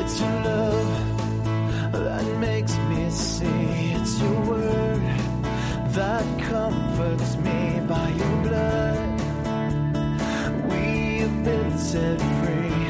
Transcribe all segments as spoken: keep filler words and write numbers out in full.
It's your love that makes me see. It's your word that comforts me. By your blood we have been set free.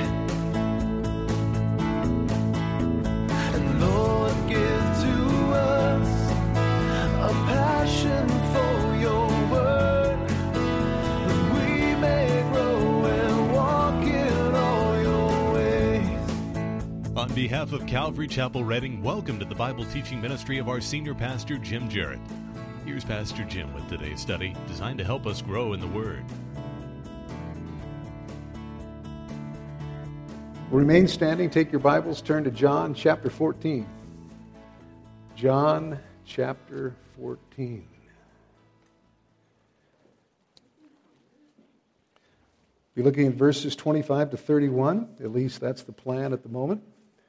And Lord, give to us a passion for your word, that we may grow and walk in all your ways. On behalf of Calvary Chapel Reading, welcome to the Bible teaching ministry of our senior pastor, Jim Jarrett. Here's Pastor Jim with today's study, designed to help us grow in the Word. Remain standing. Take your Bibles. Turn to John chapter fourteen. John chapter fourteen. We're looking at verses twenty-five to thirty-one. At least that's the plan at the moment.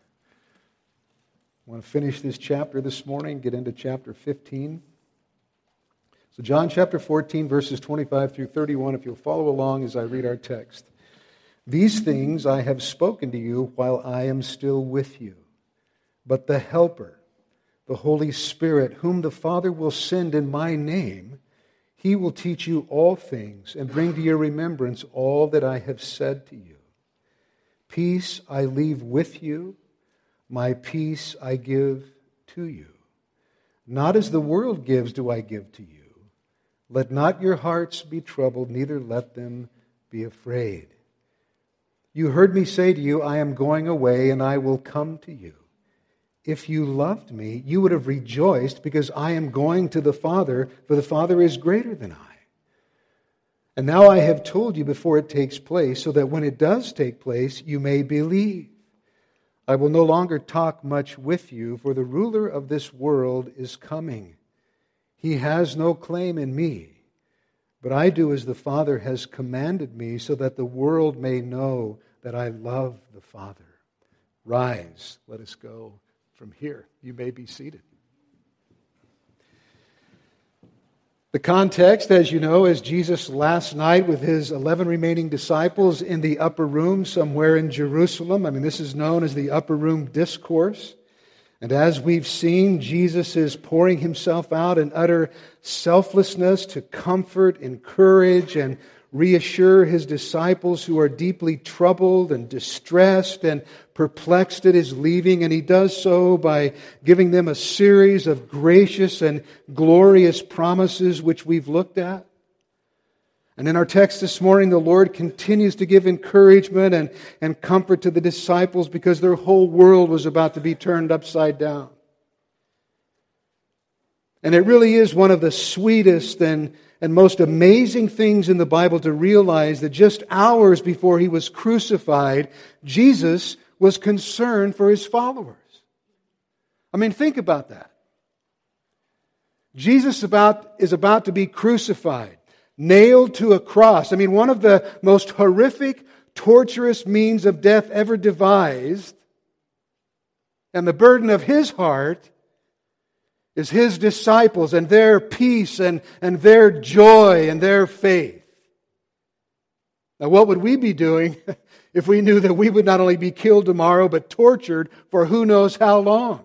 I want to finish this chapter this morning, get into chapter fifteen. So John chapter fourteen, verses twenty-five through thirty-one, if you'll follow along as I read our text. These things I have spoken to you while I am still with you. But the Helper, the Holy Spirit, whom the Father will send in my name, He will teach you all things and bring to your remembrance all that I have said to you. Peace I leave with you, my peace I give to you. Not as the world gives do I give to you. Let not your hearts be troubled, neither let them be afraid. You heard me say to you, I am going away, and I will come to you. If you loved me, you would have rejoiced, because I am going to the Father, for the Father is greater than I. And now I have told you before it takes place, so that when it does take place, you may believe. I will no longer talk much with you, for the ruler of this world is coming. He has no claim in me, but I do as the Father has commanded me, so that the world may know that I love the Father. Rise, let us go from here. You may be seated. The context, as you know, is Jesus last night with his eleven remaining disciples in the upper room somewhere in Jerusalem. I mean, this is known as the upper room discourse. And as we've seen, Jesus is pouring himself out in utter selflessness to comfort, encourage, and reassure his disciples who are deeply troubled and distressed and perplexed at his leaving. And he does so by giving them a series of gracious and glorious promises which we've looked at. And in our text this morning, the Lord continues to give encouragement and, and comfort to the disciples because their whole world was about to be turned upside down. And it really is one of the sweetest and, and most amazing things in the Bible to realize that just hours before he was crucified, Jesus was concerned for his followers. I mean, think about that. Jesus about is about to be crucified, nailed to a cross. I mean, one of the most horrific, torturous means of death ever devised. And the burden of his heart is his disciples and their peace and, and their joy and their faith. Now, what would we be doing if we knew that we would not only be killed tomorrow, but tortured for who knows how long?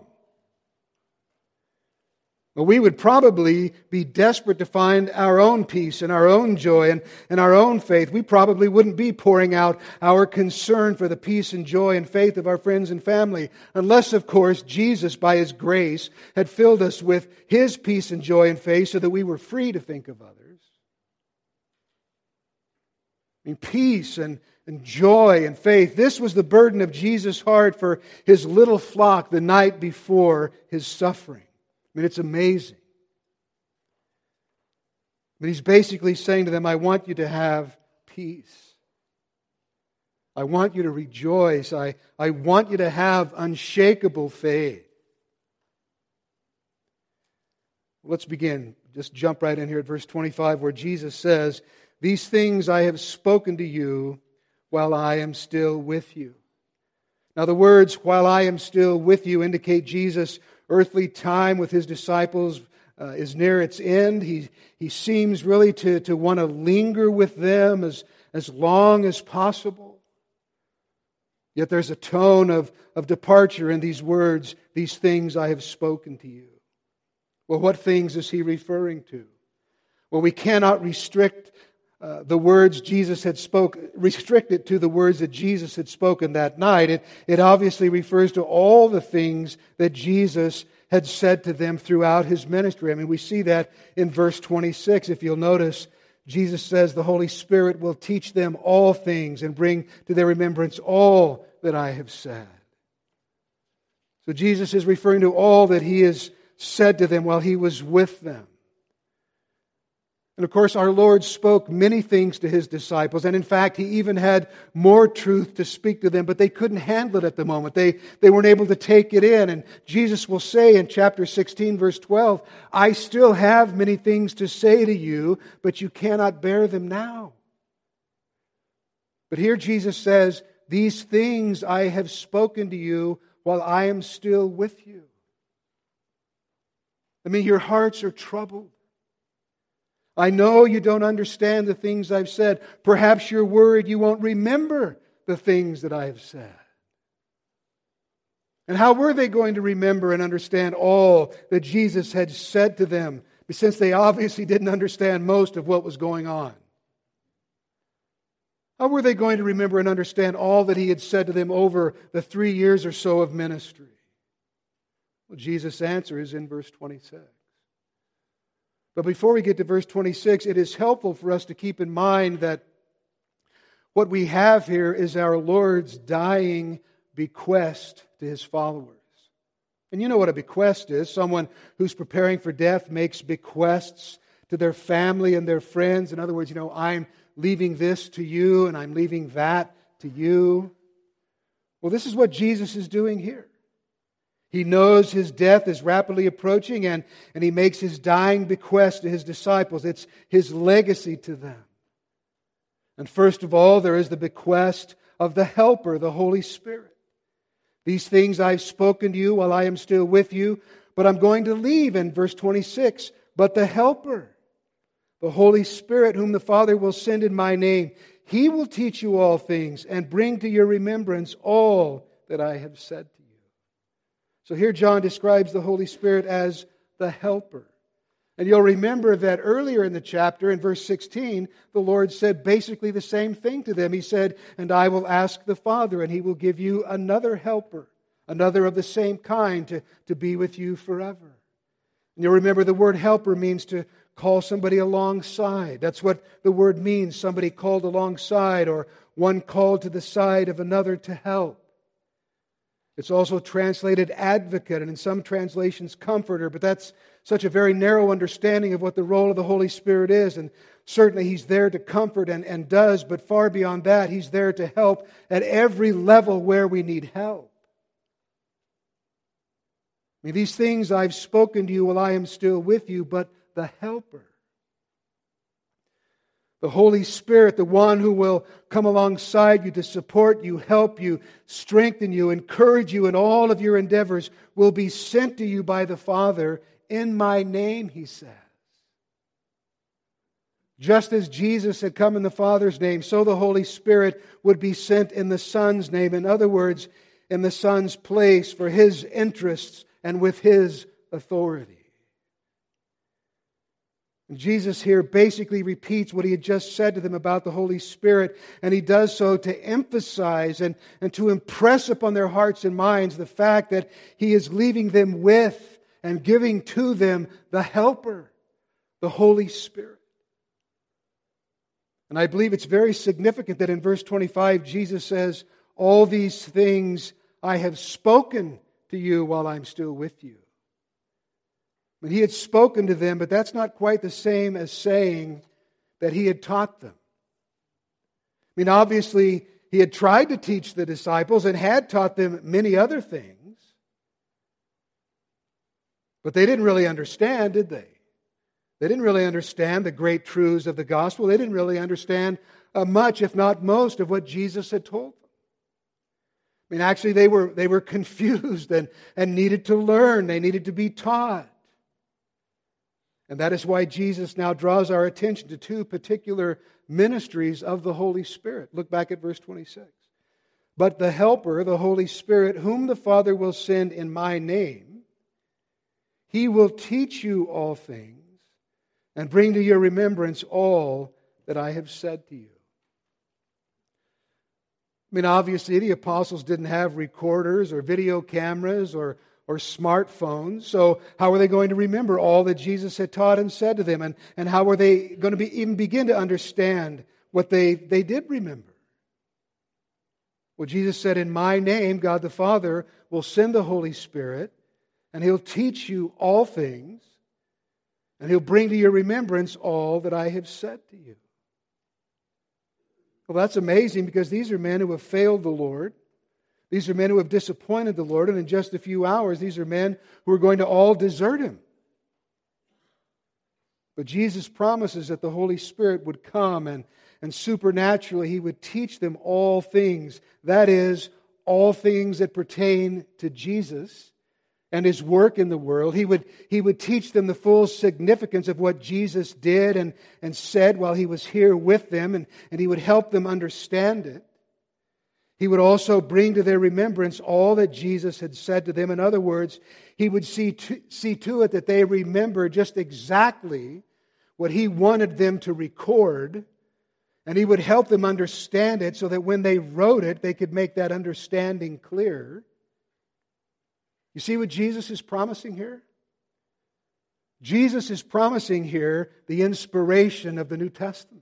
Well, we would probably be desperate to find our own peace and our own joy and, and our own faith. We probably wouldn't be pouring out our concern for the peace and joy and faith of our friends and family, unless, of course, Jesus, by His grace, had filled us with His peace and joy and faith so that we were free to think of others. I mean, peace and, and joy and faith. This was the burden of Jesus' heart for His little flock the night before His suffering. I mean, it's amazing. But He's basically saying to them, I want you to have peace. I want you to rejoice. I, I want you to have unshakable faith. Let's begin. Just jump right in here at verse twenty-five where Jesus says, these things I have spoken to you while I am still with you. Now the words, while I am still with you, indicate Jesus' earthly time with His disciples uh, is near its end. He, he seems really to, to want to linger with them as, as long as possible. Yet there's a tone of, of departure in these words, these things I have spoken to you. Well, what things is he referring to? Well, we cannot restrict uh, the words Jesus had spoken, restrict it to the words that Jesus had spoken that night. It, it obviously refers to all the things that Jesus had said to them throughout His ministry. I mean, we see that in verse twenty-six. If you'll notice, Jesus says the Holy Spirit will teach them all things and bring to their remembrance all that I have said. So Jesus is referring to all that He has said to them while He was with them. And of course, our Lord spoke many things to His disciples, and in fact, He even had more truth to speak to them, but they couldn't handle it at the moment. They, they weren't able to take it in. And Jesus will say in chapter sixteen, verse twelve, I still have many things to say to you, but you cannot bear them now. But here Jesus says, these things I have spoken to you while I am still with you. I mean, your hearts are troubled. I know you don't understand the things I've said. Perhaps you're worried you won't remember the things that I have said. And how were they going to remember and understand all that Jesus had said to them, since they obviously didn't understand most of what was going on? How were they going to remember and understand all that He had said to them over the three years or so of ministry? Well, Jesus' answer is in verse twenty-six. But before we get to verse twenty-six, it is helpful for us to keep in mind that what we have here is our Lord's dying bequest to His followers. And you know what a bequest is. Someone who's preparing for death makes bequests to their family and their friends. In other words, you know, I'm leaving this to you and I'm leaving that to you. Well, this is what Jesus is doing here. He knows His death is rapidly approaching, and, and He makes His dying bequest to His disciples. It's His legacy to them. And first of all, there is the bequest of the Helper, the Holy Spirit. These things I've spoken to you while I am still with you, but I'm going to leave in verse twenty-six. But the Helper, the Holy Spirit, whom the Father will send in my name, He will teach you all things and bring to your remembrance all that I have said to you. So here John describes the Holy Spirit as the Helper. And you'll remember that earlier in the chapter, in verse sixteen, the Lord said basically the same thing to them. He said, and I will ask the Father, and He will give you another Helper, another of the same kind, to, to be with you forever. And you'll remember the word helper means to call somebody alongside. That's what the word means, somebody called alongside, or one called to the side of another to help. It's also translated advocate, and in some translations comforter, but that's such a very narrow understanding of what the role of the Holy Spirit is. And certainly He's there to comfort and, and does, but far beyond that, He's there to help at every level where we need help. I mean, these things I've spoken to you while I am still with you, but the Helper, the Holy Spirit, the one who will come alongside you to support you, help you, strengthen you, encourage you in all of your endeavors, will be sent to you by the Father in my name, He says. Just as Jesus had come in the Father's name, so the Holy Spirit would be sent in the Son's name. In other words, in the Son's place for His interests and with His authority. And Jesus here basically repeats what He had just said to them about the Holy Spirit, and He does so to emphasize and, and to impress upon their hearts and minds the fact that He is leaving them with and giving to them the Helper, the Holy Spirit. And I believe it's very significant that in verse twenty-five, Jesus says, all these things I have spoken to you while I'm still with you. I mean, He had spoken to them, but that's not quite the same as saying that He had taught them. I mean, obviously, He had tried to teach the disciples and had taught them many other things. But they didn't really understand, did they? They didn't really understand the great truths of the gospel. They didn't really understand uh, much, if not most, of what Jesus had told them. I mean, actually, they were, they were confused and, and needed to learn. They needed to be taught. And that is why Jesus now draws our attention to two particular ministries of the Holy Spirit. Look back at verse twenty-six. But the Helper, the Holy Spirit, whom the Father will send in my name, He will teach you all things and bring to your remembrance all that I have said to you. I mean, obviously, the apostles didn't have recorders or video cameras or, or smartphones. So how were they going to remember all that Jesus had taught and said to them? And, and how were they going to be, even begin to understand what they, they did remember? Well, Jesus said, in my name, God the Father will send the Holy Spirit, and He'll teach you all things, and He'll bring to your remembrance all that I have said to you. Well, that's amazing, because these are men who have failed the Lord. These are men who have disappointed the Lord, and in just a few hours, these are men who are going to all desert Him. But Jesus promises that the Holy Spirit would come and And supernaturally, He would teach them all things. That is, all things that pertain to Jesus and His work in the world. He would, he would teach them the full significance of what Jesus did and, and said while He was here with them, and, and He would help them understand it. He would also bring to their remembrance all that Jesus had said to them. In other words, He would see to, see to it that they remember just exactly what He wanted them to record. And He would help them understand it so that when they wrote it, they could make that understanding clear. You see what Jesus is promising here? Jesus is promising here the inspiration of the New Testament.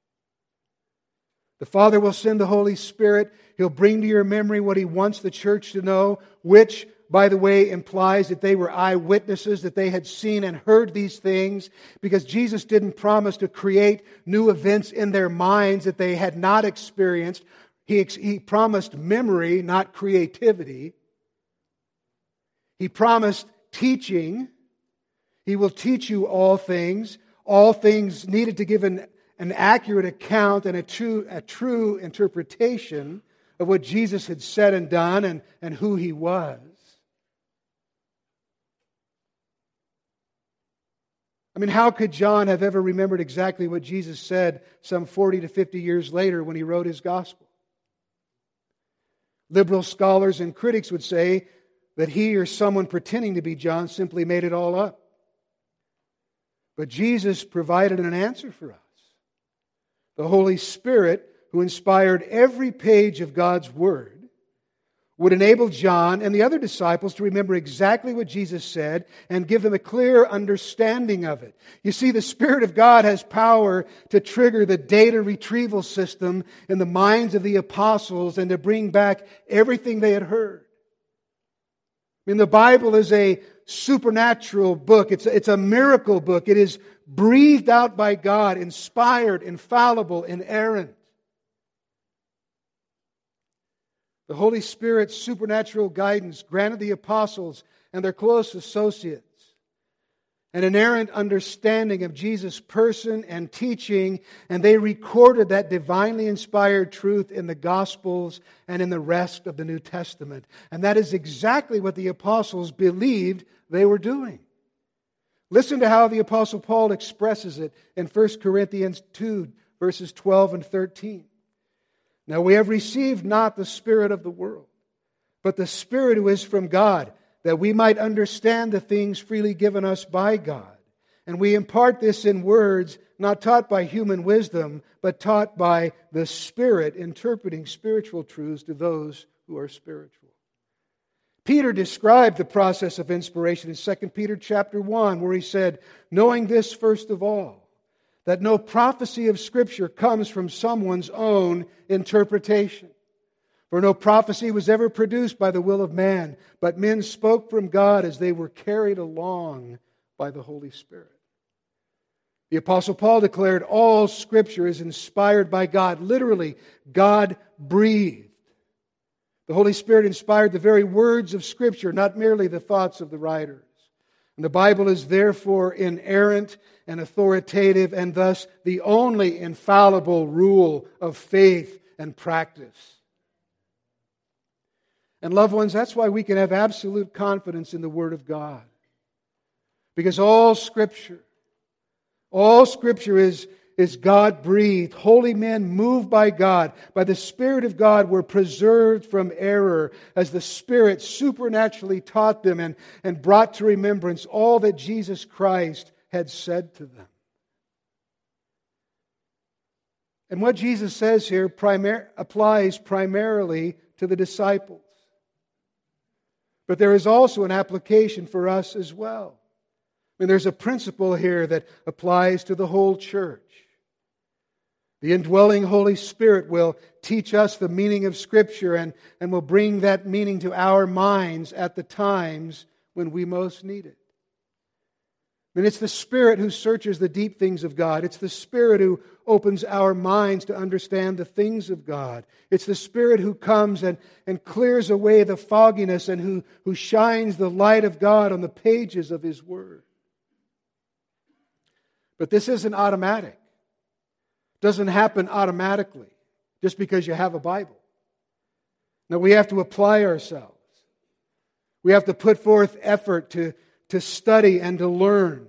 The Father will send the Holy Spirit. He'll bring to your memory what He wants the church to know, which, by the way, implies that they were eyewitnesses, that they had seen and heard these things, because Jesus didn't promise to create new events in their minds that they had not experienced. He, he promised memory, not creativity. He promised teaching. He will teach you all things. All things needed to give an, an accurate account and a true, a true interpretation of what Jesus had said and done and, and who He was. I mean, how could John have ever remembered exactly what Jesus said some forty to fifty years later when he wrote his gospel? Liberal scholars and critics would say that he or someone pretending to be John simply made it all up. But Jesus provided an answer for us. The Holy Spirit, who inspired every page of God's Word, would enable John and the other disciples to remember exactly what Jesus said and give them a clear understanding of it. You see, the Spirit of God has power to trigger the data retrieval system in the minds of the apostles and to bring back everything they had heard. I mean, the Bible is a supernatural book. It's a, it's a miracle book. It is breathed out by God, inspired, infallible, inerrant. The Holy Spirit's supernatural guidance granted the apostles and their close associates an inerrant understanding of Jesus' person and teaching, and they recorded that divinely inspired truth in the Gospels and in the rest of the New Testament. And that is exactly what the apostles believed they were doing. Listen to how the Apostle Paul expresses it in First Corinthians two, verses twelve and thirteen. Now we have received not the spirit of the world, but the Spirit who is from God, that we might understand the things freely given us by God. And we impart this in words not taught by human wisdom, but taught by the Spirit, interpreting spiritual truths to those who are spiritual. Peter described the process of inspiration in Second Peter chapter one, where he said, knowing this first of all, that no prophecy of Scripture comes from someone's own interpretation. For no prophecy was ever produced by the will of man, but men spoke from God as they were carried along by the Holy Spirit. The Apostle Paul declared all Scripture is inspired by God. Literally, God breathed. The Holy Spirit inspired the very words of Scripture, not merely the thoughts of the writers. And the Bible is therefore inerrant and authoritative, and thus the only infallible rule of faith and practice. And loved ones, that's why we can have absolute confidence in the Word of God. Because all Scripture, all Scripture is, is God-breathed. Holy men moved by God, by the Spirit of God, were preserved from error as the Spirit supernaturally taught them and, and brought to remembrance all that Jesus Christ had said to them. And what Jesus says here primar- applies primarily to the disciples. But there is also an application for us as well. I mean, there's a principle here that applies to the whole church. The indwelling Holy Spirit will teach us the meaning of Scripture and, and will bring that meaning to our minds at the times when we most need it. I mean, it's the Spirit who searches the deep things of God. It's the Spirit who opens our minds to understand the things of God. It's the Spirit who comes and, and clears away the fogginess and who, who shines the light of God on the pages of His Word. But this isn't automatic. It doesn't happen automatically just because you have a Bible. No, we have to apply ourselves. We have to put forth effort to to study and to learn.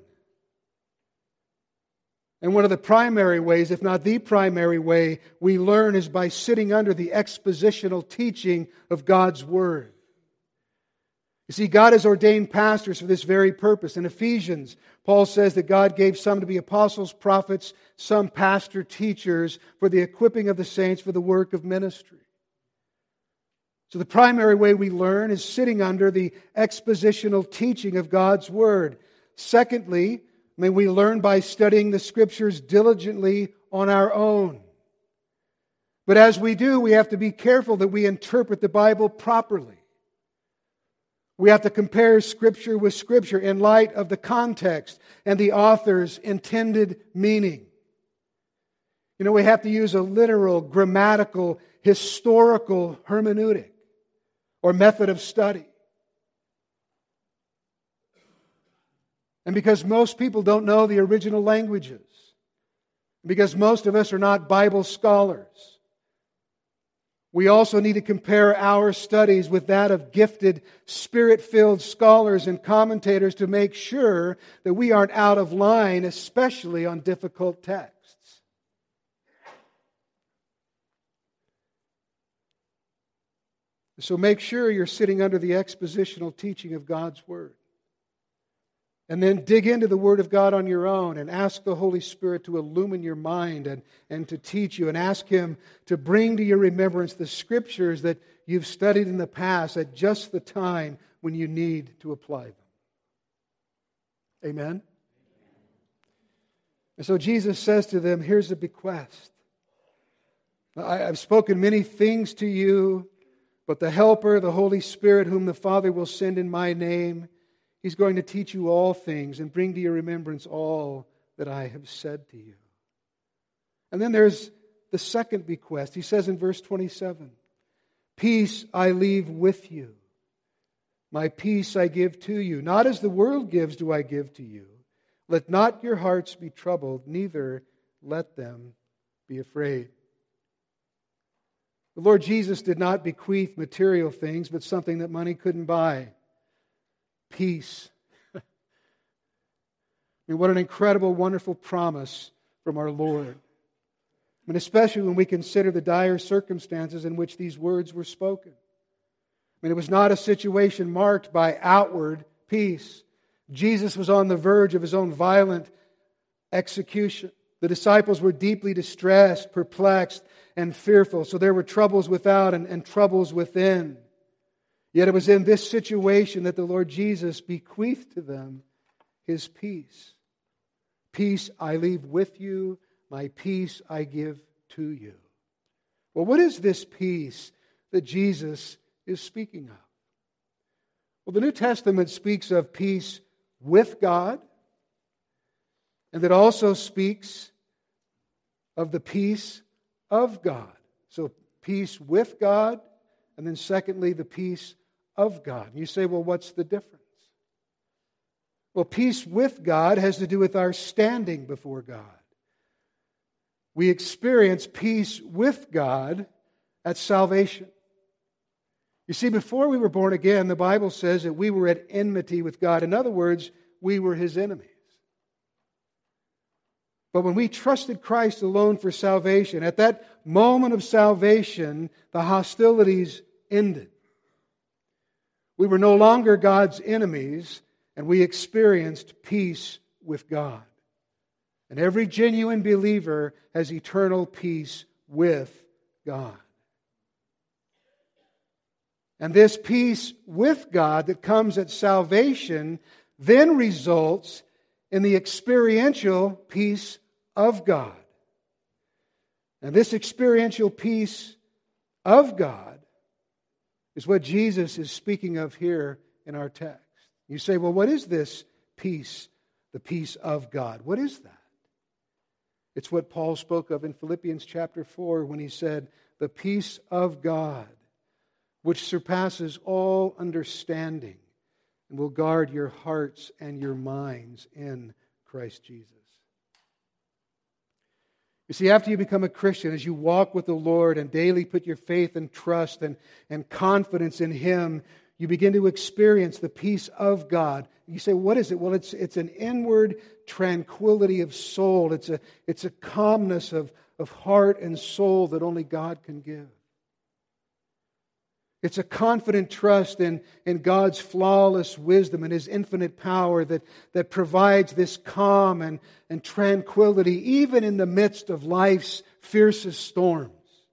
And one of the primary ways, if not the primary way, we learn is by sitting under the expositional teaching of God's Word. You see, God has ordained pastors for this very purpose. In Ephesians, Paul says that God gave some to be apostles, prophets, some pastor teachers for the equipping of the saints for the work of ministry. So the primary way we learn is sitting under the expositional teaching of God's Word. Secondly, may we learn by studying the Scriptures diligently on our own. But as we do, we have to be careful that we interpret the Bible properly. We have to compare Scripture with Scripture in light of the context and the author's intended meaning. You know, we have to use a literal, grammatical, historical hermeneutic or method of study. And because most people don't know the original languages, because most of us are not Bible scholars, we also need to compare our studies with that of gifted, Spirit-filled scholars and commentators to make sure that we aren't out of line, especially on difficult texts. So make sure you're sitting under the expositional teaching of God's Word. And then dig into the Word of God on your own and ask the Holy Spirit to illumine your mind and, and to teach you, and ask Him to bring to your remembrance the Scriptures that you've studied in the past at just the time when you need to apply them. Amen? And so Jesus says to them, here's a bequest. I've spoken many things to you, but the Helper, the Holy Spirit, whom the Father will send in my name, He's going to teach you all things and bring to your remembrance all that I have said to you. And then there's the second bequest. He says in verse twenty-seven, peace I leave with you. My peace I give to you. Not as the world gives do I give to you. Let not your hearts be troubled, neither let them be afraid. The Lord Jesus did not bequeath material things, but something that money couldn't buy. Peace. I mean, what an incredible, wonderful promise from our Lord. I mean, especially when we consider the dire circumstances in which these words were spoken. I mean, it was not a situation marked by outward peace. Jesus was on the verge of His own violent execution. The disciples were deeply distressed, perplexed, and fearful. So there were troubles without and, and troubles within. Yet it was in this situation that the Lord Jesus bequeathed to them His peace. Peace I leave with you, my peace I give to you. Well, what is this peace that Jesus is speaking of? Well, the New Testament speaks of peace with God, and it also speaks of the peace of God. So peace with God, and then secondly, the peace of God. And you say, well, what's the difference? Well, peace with God has to do with our standing before God. We experience peace with God at salvation. You see, before we were born again, the Bible says that we were at enmity with God. In other words, we were His enemies. But when we trusted Christ alone for salvation, at that moment of salvation, the hostilities ended. We were no longer God's enemies, and we experienced peace with God. And every genuine believer has eternal peace with God. And this peace with God that comes at salvation then results in the experiential peace of God. And this experiential peace of God is what Jesus is speaking of here in our text. You say, well, what is this peace, the peace of God? What is that? It's what Paul spoke of in Philippians chapter four when he said, the peace of God, which surpasses all understanding, and will guard your hearts and your minds in Christ Jesus. You see, after you become a Christian, as you walk with the Lord and daily put your faith and trust and, and confidence in Him, you begin to experience the peace of God. You say, what is it? Well, it's it's an inward tranquility of soul. It's a, it's a calmness of, of heart and soul that only God can give. It's a confident trust in, in God's flawless wisdom and His infinite power that, that provides this calm and, and tranquility even in the midst of life's fiercest storms.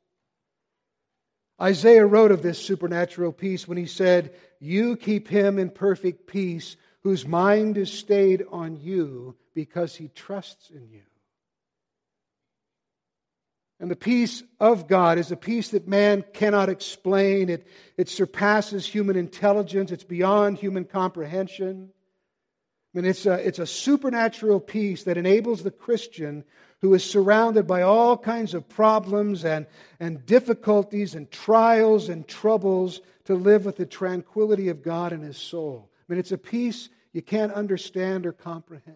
Isaiah wrote of this supernatural peace when he said, you keep him in perfect peace whose mind is stayed on you because he trusts in you. And the peace of God is a peace that man cannot explain. It, it surpasses human intelligence. It's beyond human comprehension. I mean, it's a, it's a supernatural peace that enables the Christian who is surrounded by all kinds of problems and, and difficulties and trials and troubles to live with the tranquility of God in his soul. I mean, it's a peace you can't understand or comprehend.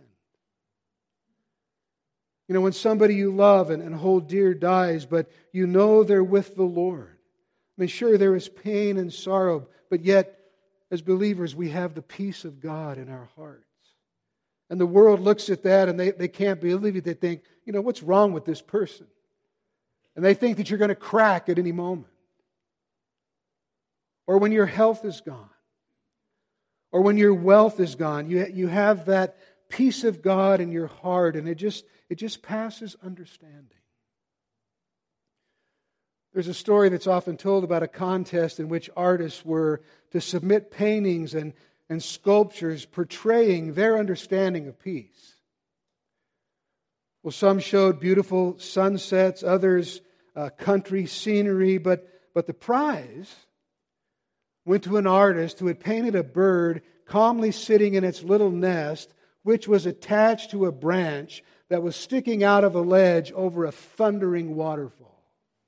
You know, when somebody you love and, and hold dear dies, but you know they're with the Lord. I mean, sure, there is pain and sorrow, but yet, as believers, we have the peace of God in our hearts. And the world looks at that and they, they can't believe it. They think, you know, what's wrong with this person? And they think that you're going to crack at any moment. Or when your health is gone. Or when your wealth is gone. You, you have that peace of God in your heart, and it just it just passes understanding. There's a story that's often told about a contest in which artists were to submit paintings and, and sculptures portraying their understanding of peace. Well, some showed beautiful sunsets, others uh, country scenery, but, but the prize went to an artist who had painted a bird calmly sitting in its little nest, which was attached to a branch that was sticking out of a ledge over a thundering waterfall.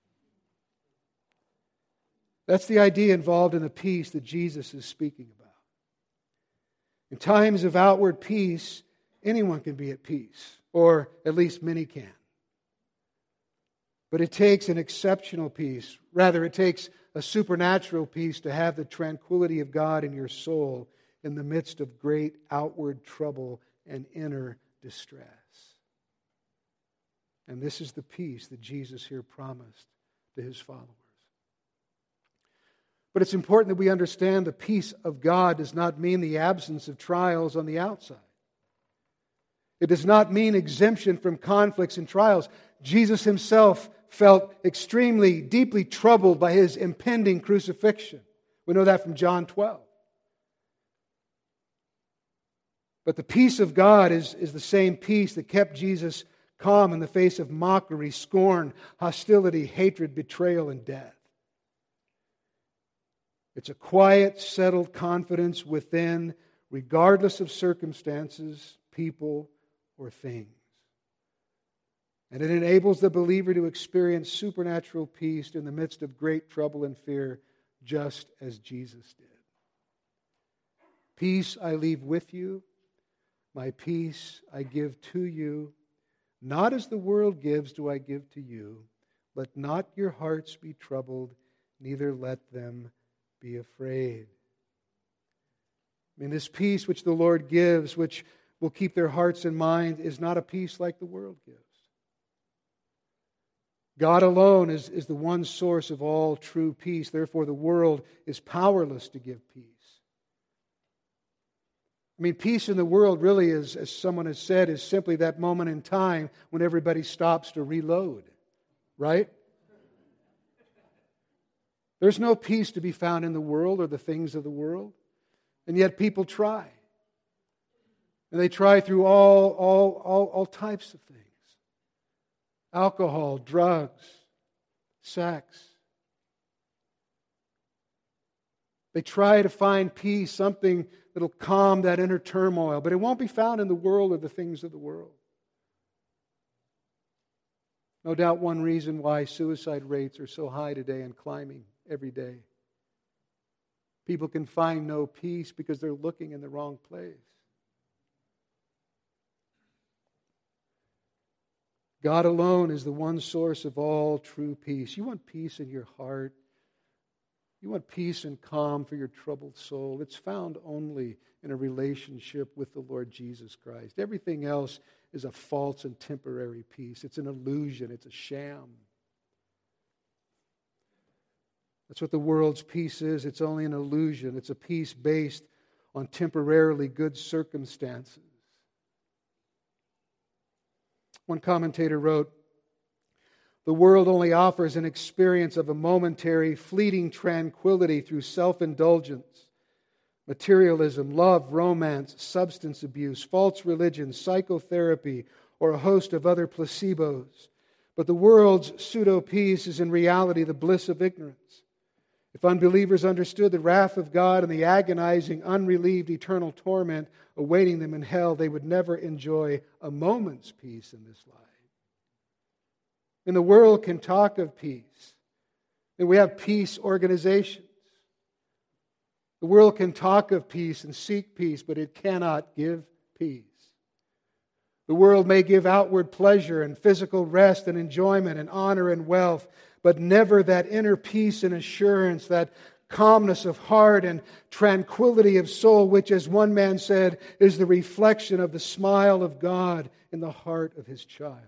That's the idea involved in the peace that Jesus is speaking about. In times of outward peace, anyone can be at peace, or at least many can. But it takes an exceptional peace. Rather, it takes a supernatural peace to have the tranquility of God in your soul in the midst of great outward trouble and inner distress. And this is the peace that Jesus here promised to His followers. But it's important that we understand the peace of God does not mean the absence of trials on the outside. It does not mean exemption from conflicts and trials. Jesus Himself felt extremely, deeply troubled by His impending crucifixion. We know that from John twelve. But the peace of God is, is the same peace that kept Jesus calm in the face of mockery, scorn, hostility, hatred, betrayal, and death. It's a quiet, settled confidence within, regardless of circumstances, people, or things. And it enables the believer to experience supernatural peace in the midst of great trouble and fear, just as Jesus did. Peace I leave with you, my peace I give to you. Not as the world gives do I give to you. Let not your hearts be troubled, neither let them be afraid. I mean, this peace which the Lord gives, which will keep their hearts and minds, is not a peace like the world gives. God alone is, is the one source of all true peace. Therefore, the world is powerless to give peace. I mean, peace in the world really is, as someone has said, is simply that moment in time when everybody stops to reload. Right? There's no peace to be found in the world or the things of the world. And yet people try. And they try through all, all, all, all types of things. Alcohol, drugs, sex. They try to find peace, something that'll calm that inner turmoil, but it won't be found in the world or the things of the world. No doubt one reason why suicide rates are so high today and climbing every day. People can find no peace because they're looking in the wrong place. God alone is the one source of all true peace. You want peace in your heart. You want peace and calm for your troubled soul. It's found only in a relationship with the Lord Jesus Christ. Everything else is a false and temporary peace. It's an illusion. It's a sham. That's what the world's peace is. It's only an illusion. It's a peace based on temporarily good circumstances. One commentator wrote, "The world only offers an experience of a momentary, fleeting tranquility through self-indulgence, materialism, love, romance, substance abuse, false religion, psychotherapy, or a host of other placebos. But the world's pseudo-peace is in reality the bliss of ignorance. If unbelievers understood the wrath of God and the agonizing, unrelieved eternal torment awaiting them in hell, they would never enjoy a moment's peace in this life." And the world can talk of peace. And we have peace organizations. The world can talk of peace and seek peace, but it cannot give peace. The world may give outward pleasure and physical rest and enjoyment and honor and wealth, but never that inner peace and assurance, that calmness of heart and tranquility of soul, which, as one man said, is the reflection of the smile of God in the heart of His child.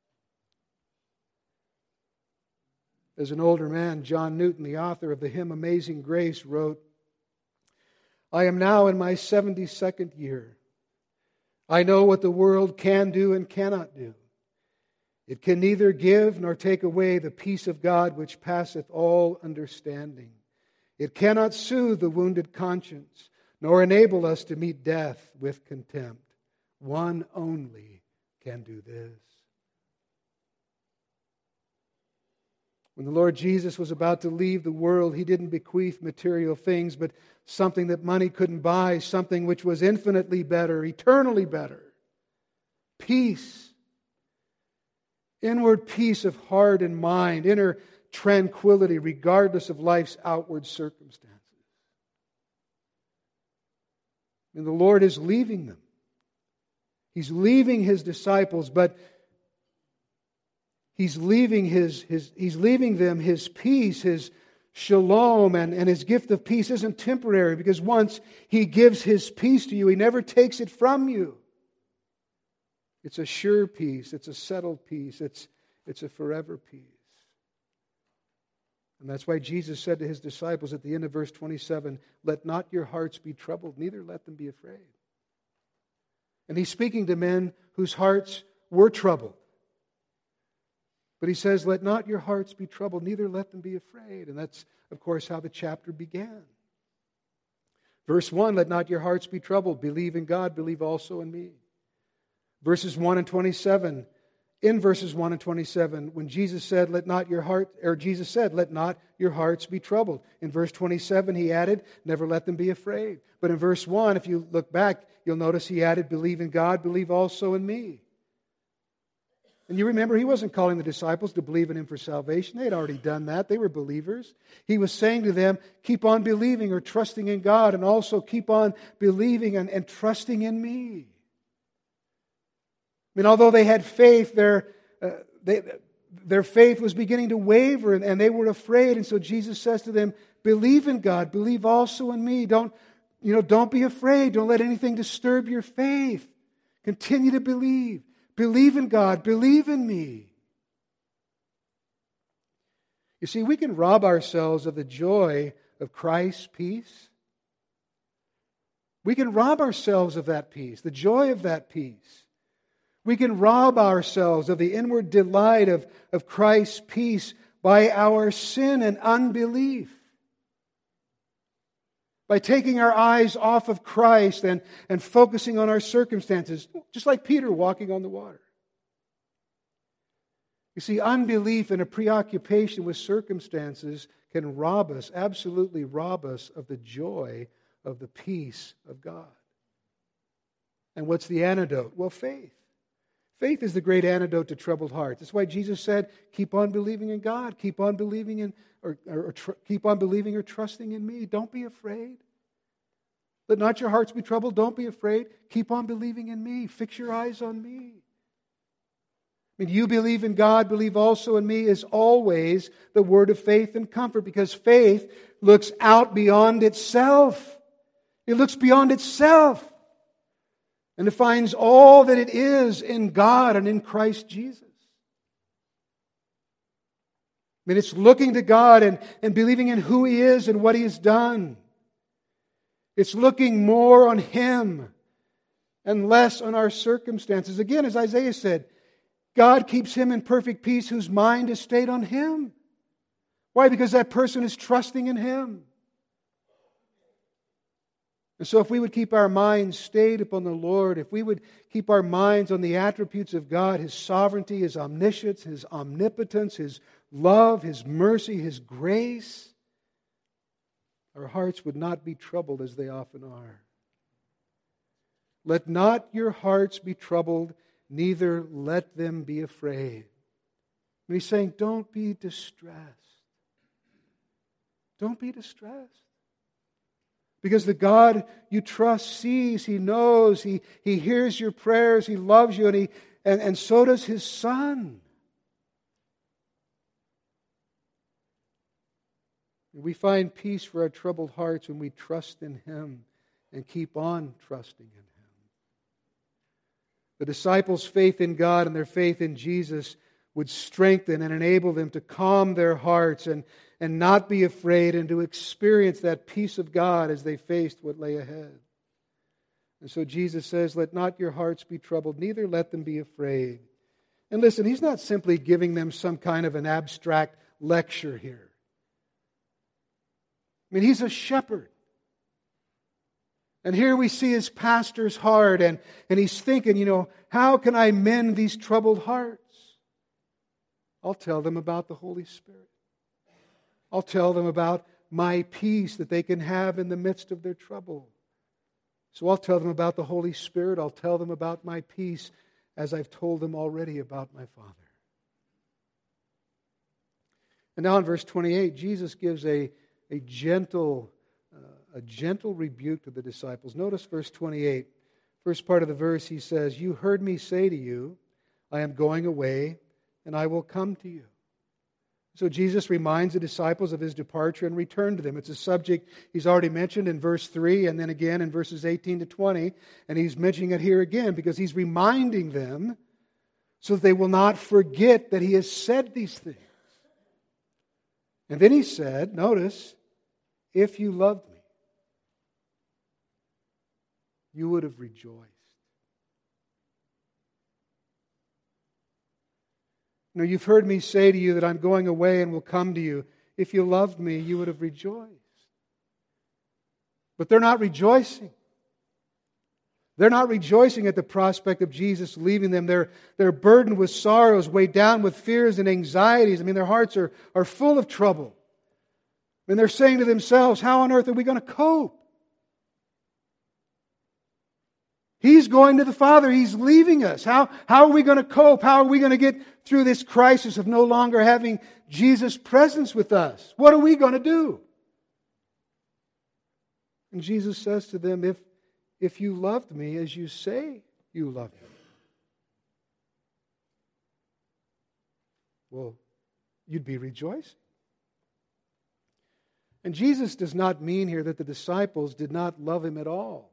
As an older man, John Newton, the author of the hymn Amazing Grace, wrote, "I am now in my seventy-second year. I know what the world can do and cannot do. It can neither give nor take away the peace of God which passeth all understanding. It cannot soothe the wounded conscience, nor enable us to meet death with contempt. One only can do this." When the Lord Jesus was about to leave the world, He didn't bequeath material things, but something that money couldn't buy, something which was infinitely better, eternally better. Peace. Inward peace of heart and mind, inner tranquility regardless of life's outward circumstances. And the Lord is leaving them. He's leaving His disciples, but He's leaving his, his He's leaving them His peace, His shalom, and, and His gift of peace isn't temporary, because once He gives His peace to you, He never takes it from you. It's a sure peace. It's a settled peace. It's, it's a forever peace. And that's why Jesus said to His disciples at the end of verse twenty-seven, "Let not your hearts be troubled, neither let them be afraid." And He's speaking to men whose hearts were troubled. But He says, "Let not your hearts be troubled, neither let them be afraid." And that's, of course, how the chapter began. Verse one, "Let not your hearts be troubled. Believe in God, believe also in me." Verses one and twenty-seven. In verses one and twenty-seven, when Jesus said, "Let not your heart," or Jesus said, "Let not your hearts be troubled." In verse twenty-seven, He added, "Never let them be afraid." But in verse one, if you look back, you'll notice He added, "Believe in God, believe also in me." And you remember, He wasn't calling the disciples to believe in Him for salvation. They had already done that. They were believers. He was saying to them, keep on believing or trusting in God, and also keep on believing and, and trusting in me. I mean, although they had faith, their, uh, they, their faith was beginning to waver, and, and they were afraid. And so Jesus says to them, believe in God, believe also in me. Don't, you know, don't be afraid. Don't let anything disturb your faith. Continue to believe. Believe in God. Believe in me. You see, we can rob ourselves of the joy of Christ's peace. We can rob ourselves of that peace, the joy of that peace. We can rob ourselves of the inward delight of, of Christ's peace by our sin and unbelief. By taking our eyes off of Christ and, and focusing on our circumstances, just like Peter walking on the water. You see, unbelief and a preoccupation with circumstances can rob us, absolutely rob us of the joy of the peace of God. And what's the antidote? Well, faith. Faith is the great antidote to troubled hearts. That's why Jesus said, keep on believing in God. Keep on believing in, or, or, or tr- keep on believing or trusting in me. Don't be afraid. Let not your hearts be troubled. Don't be afraid. Keep on believing in me. Fix your eyes on me. I mean, you believe in God, believe also in me is always the word of faith and comfort, because faith looks out beyond itself. It looks beyond itself. And it finds all that it is in God and in Christ Jesus. I mean, it's looking to God and, and believing in who He is and what He has done. It's looking more on Him and less on our circumstances. Again, as Isaiah said, God keeps him in perfect peace whose mind is stayed on Him. Why? Because that person is trusting in Him. And so if we would keep our minds stayed upon the Lord, if we would keep our minds on the attributes of God, His sovereignty, His omniscience, His omnipotence, His love, His mercy, His grace, our hearts would not be troubled as they often are. Let not your hearts be troubled, neither let them be afraid. And He's saying, don't be distressed. Don't be distressed. Because the God you trust sees, He knows, He, he hears your prayers, He loves you, and, he, and, and so does His Son. We find peace for our troubled hearts when we trust in Him and keep on trusting in Him. The disciples' faith in God and their faith in Jesus would strengthen and enable them to calm their hearts and, and not be afraid, and to experience that peace of God as they faced what lay ahead. And so Jesus says, let not your hearts be troubled, neither let them be afraid. And listen, He's not simply giving them some kind of an abstract lecture here. I mean, He's a shepherd. And here we see His pastor's heart, and, and he's thinking, you know, how can I mend these troubled hearts? I'll tell them about the Holy Spirit. I'll tell them about my peace that they can have in the midst of their trouble. So I'll tell them about the Holy Spirit. I'll tell them about my peace as I've told them already about my Father. And now in verse twenty-eight, Jesus gives a, a gentle uh, a gentle rebuke to the disciples. Notice verse twenty-eight. First part of the verse, He says, you heard me say to you, I am going away, and I will come to you. So Jesus reminds the disciples of His departure and return to them. It's a subject He's already mentioned in verse three and then again in verses eighteen to twenty. And He's mentioning it here again because He's reminding them so that they will not forget that He has said these things. And then He said, notice, if you loved me, you would have rejoiced. No, you've heard me say to you that I'm going away and will come to you. If you loved me, you would have rejoiced. But they're not rejoicing. They're not rejoicing at the prospect of Jesus leaving them. They're, they're burdened with sorrows, weighed down with fears and anxieties. I mean, their hearts are, are full of trouble. And they're saying to themselves, how on earth are we going to cope? He's going to the Father. He's leaving us. How, how are we going to cope? How are we going to get through this crisis of no longer having Jesus' presence with us? What are we going to do? And Jesus says to them, if, if you loved me as you say you love me, well, you'd be rejoicing. And Jesus does not mean here that the disciples did not love Him at all.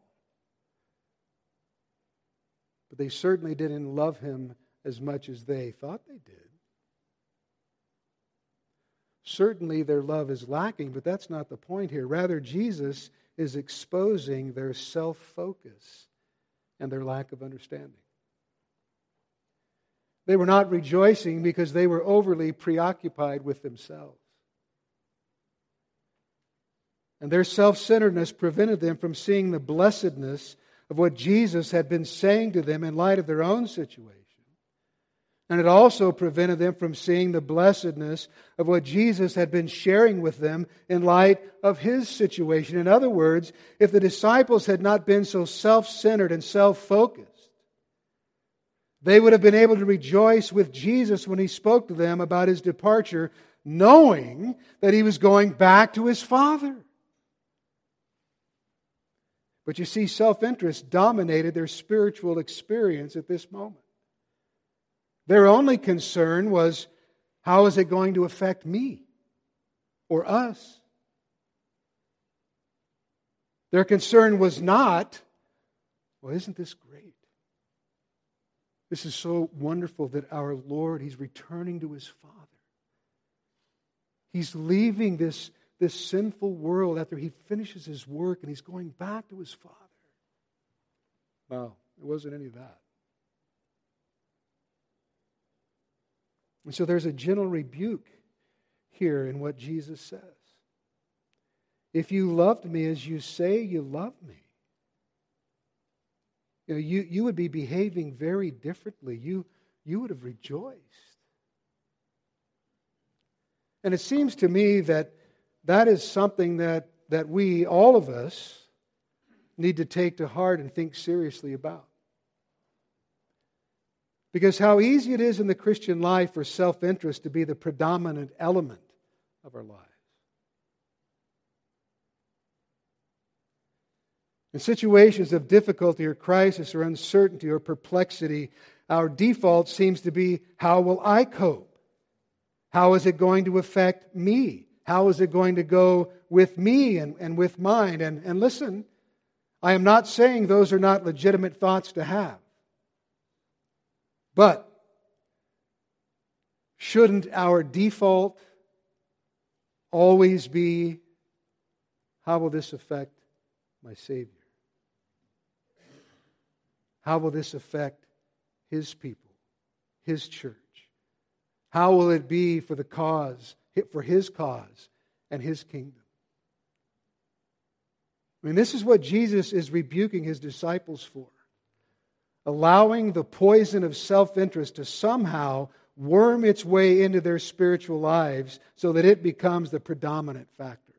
But they certainly didn't love Him as much as they thought they did. Certainly their love is lacking, but that's not the point here. Rather, Jesus is exposing their self-focus and their lack of understanding. They were not rejoicing because they were overly preoccupied with themselves. And their self-centeredness prevented them from seeing the blessedness of what Jesus had been saying to them in light of their own situation. And it also prevented them from seeing the blessedness of what Jesus had been sharing with them in light of His situation. In other words, if the disciples had not been so self-centered and self-focused, they would have been able to rejoice with Jesus when He spoke to them about His departure, knowing that He was going back to His Father. But you see, self-interest dominated their spiritual experience at this moment. Their only concern was, how is it going to affect me or us? Their concern was not, well, isn't this great? This is so wonderful that our Lord, He's returning to His Father. He's leaving this, this sinful world after He finishes His work and He's going back to His Father. Wow, it wasn't any of that. And so there's a gentle rebuke here in what Jesus says. If you loved me as you say you love me, you know, you, you would be behaving very differently. You, you would have rejoiced. And it seems to me that that is something that, that we, all of us, need to take to heart and think seriously about. Because how easy it is in the Christian life for self-interest to be the predominant element of our lives. In situations of difficulty or crisis or uncertainty or perplexity, our default seems to be, how will I cope? How is it going to affect me? How is it going to go with me and, and with mine? And, and listen, I am not saying those are not legitimate thoughts to have. But shouldn't our default always be, how will this affect my Savior? How will this affect His people, His church? How will it be for the cause, for His cause and His kingdom? I mean, this is what Jesus is rebuking His disciples for. Allowing the poison of self-interest to somehow worm its way into their spiritual lives so that it becomes the predominant factor.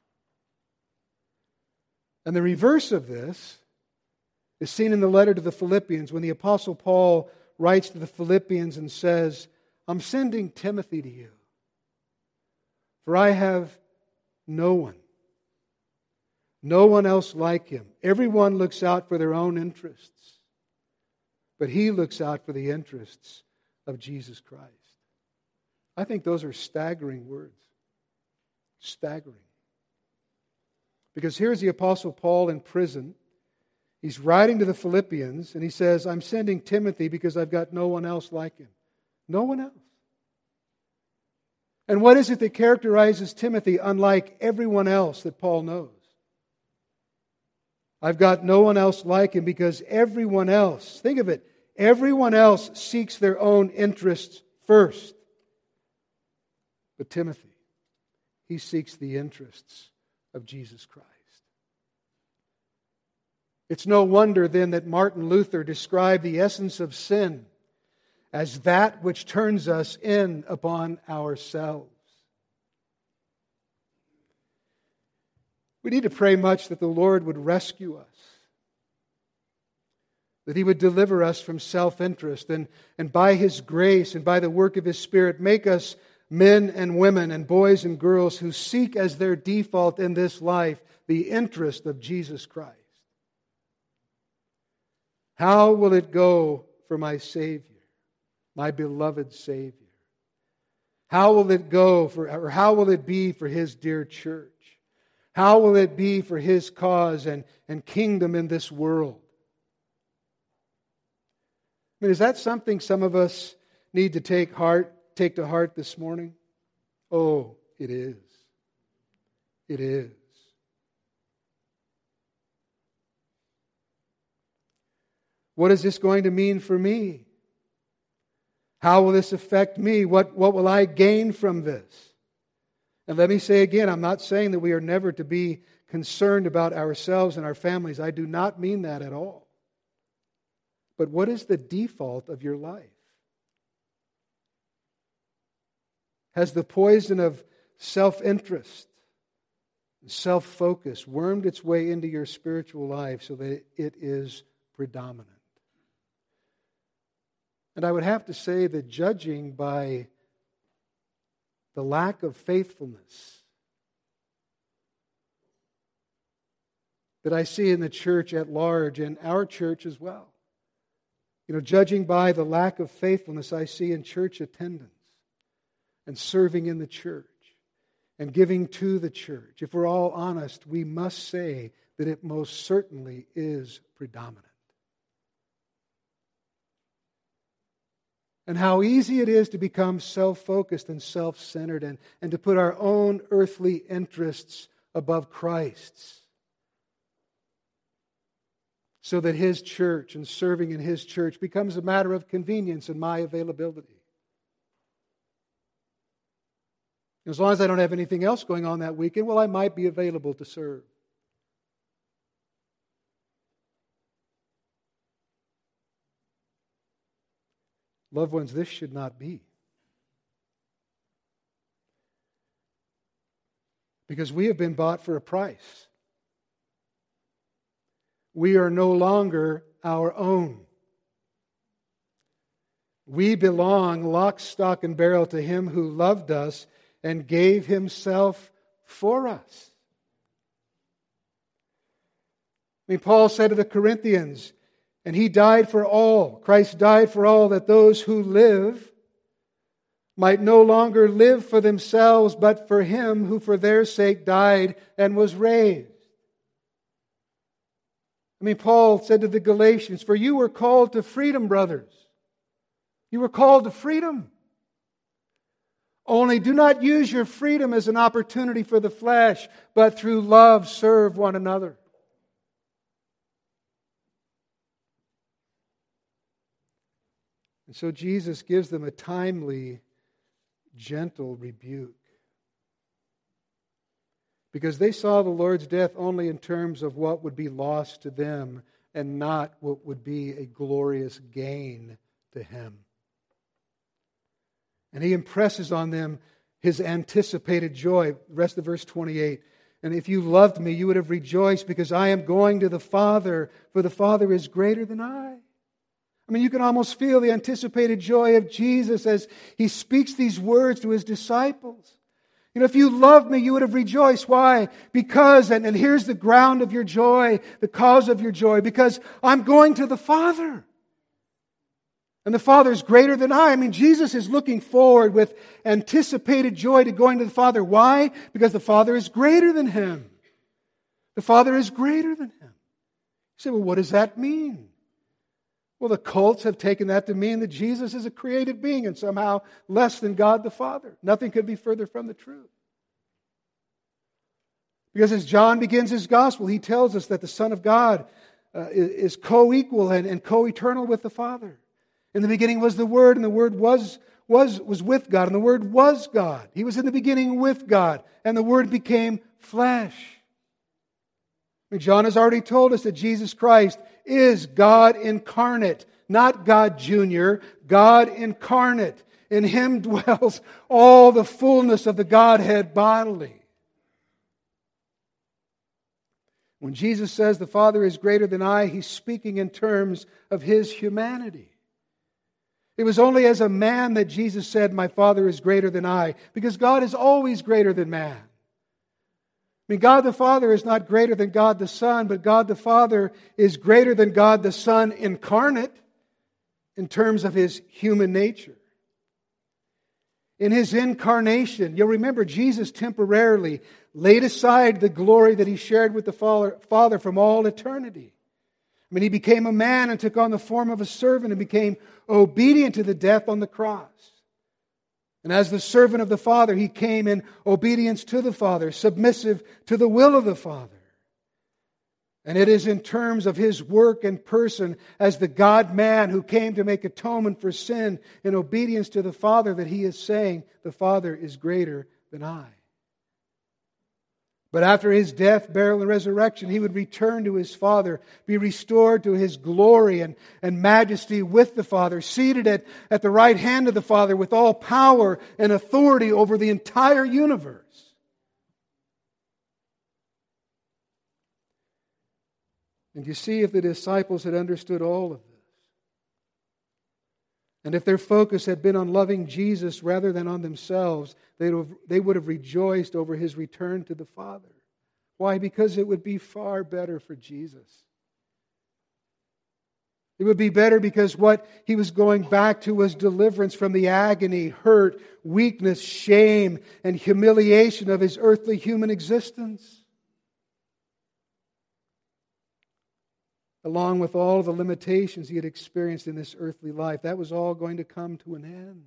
And the reverse of this is seen in the letter to the Philippians when the Apostle Paul writes to the Philippians and says, I'm sending Timothy to you, for I have no one, no one else like him. Everyone looks out for their own interests. But he looks out for the interests of Jesus Christ. I think those are staggering words. Staggering. Because here's the Apostle Paul in prison. He's writing to the Philippians and he says, I'm sending Timothy because I've got no one else like him. No one else. And what is it that characterizes Timothy unlike everyone else that Paul knows? I've got no one else like him because everyone else, think of it, everyone else seeks their own interests first. But Timothy, he seeks the interests of Jesus Christ. It's no wonder then that Martin Luther described the essence of sin as that which turns us in upon ourselves. We need to pray much that the Lord would rescue us, that He would deliver us from self-interest, and, and by His grace and by the work of His Spirit, make us men and women and boys and girls who seek as their default in this life the interest of Jesus Christ. How will it go for my Savior, my beloved Savior? How will it go for, or how will it be for His dear church? How will it be for His cause and, and kingdom in this world? I mean, is that something some of us need to take heart, take to heart this morning? Oh, it is. It is. What is this going to mean for me? How will this affect me? What, what will I gain from this? And let me say again, I'm not saying that we are never to be concerned about ourselves and our families. I do not mean that at all. But what is the default of your life? Has the poison of self-interest, self-focus wormed its way into your spiritual life so that it is predominant? And I would have to say that judging by the lack of faithfulness that I see in the church at large and our church as well, you know, judging by the lack of faithfulness I see in church attendance and serving in the church and giving to the church, if we're all honest, we must say that it most certainly is predominant. And how easy it is to become self-focused and self-centered and, and to put our own earthly interests above Christ's, so that His church and serving in His church becomes a matter of convenience and my availability. As long as I don't have anything else going on that weekend, well, I might be available to serve. Loved ones, this should not be. Because we have been bought for a price. We are no longer our own. We belong lock, stock, and barrel to Him who loved us and gave Himself for us. I mean, Paul said to the Corinthians, and He died for all. Christ died for all, that those who live might no longer live for themselves, but for Him who for their sake died and was raised. I mean, Paul said to the Galatians, for you were called to freedom, brothers. You were called to freedom. Only do not use your freedom as an opportunity for the flesh, but through love serve one another. And so Jesus gives them a timely, gentle rebuke. Because they saw the Lord's death only in terms of what would be lost to them and not what would be a glorious gain to Him. And He impresses on them His anticipated joy. The rest of verse twenty-eight. And if you loved me, you would have rejoiced because I am going to the Father, for the Father is greater than I. I mean, you can almost feel the anticipated joy of Jesus as He speaks these words to His disciples. You know, if you loved me, you would have rejoiced. Why? Because, and, and here's the ground of your joy, the cause of your joy, because I'm going to the Father. And the Father is greater than I. I mean, Jesus is looking forward with anticipated joy to going to the Father. Why? Because the Father is greater than Him. The Father is greater than Him. You say, well, what does that mean? Well, the cults have taken that to mean that Jesus is a created being and somehow less than God the Father. Nothing could be further from the truth. Because as John begins his gospel, he tells us that the Son of God uh, is, is co-equal and, and co-eternal with the Father. In the beginning was the Word, and the Word was, was, was with God, and the Word was God. He was in the beginning with God, and the Word became flesh. I mean, John has already told us that Jesus Christ is God incarnate, not God Junior, God incarnate. In Him dwells all the fullness of the Godhead bodily. When Jesus says the Father is greater than I, He's speaking in terms of His humanity. It was only as a man that Jesus said, my Father is greater than I, because God is always greater than man. I mean, God the Father is not greater than God the Son, but God the Father is greater than God the Son incarnate in terms of His human nature. In His incarnation, you'll remember Jesus temporarily laid aside the glory that He shared with the Father from all eternity. I mean, He became a man and took on the form of a servant and became obedient to the death on the cross. And as the servant of the Father, He came in obedience to the Father, submissive to the will of the Father. And it is in terms of His work and person as the God-man who came to make atonement for sin in obedience to the Father that He is saying, the Father is greater than I. But after His death, burial, and resurrection, He would return to His Father, be restored to His glory and, and majesty with the Father, seated at, at the right hand of the Father with all power and authority over the entire universe. And you see, if the disciples had understood all of this, and if their focus had been on loving Jesus rather than on themselves, they would have, they would have rejoiced over His return to the Father. Why? Because it would be far better for Jesus. It would be better because what He was going back to was deliverance from the agony, hurt, weakness, shame, and humiliation of His earthly human existence. Along with all the limitations He had experienced in this earthly life. That was all going to come to an end.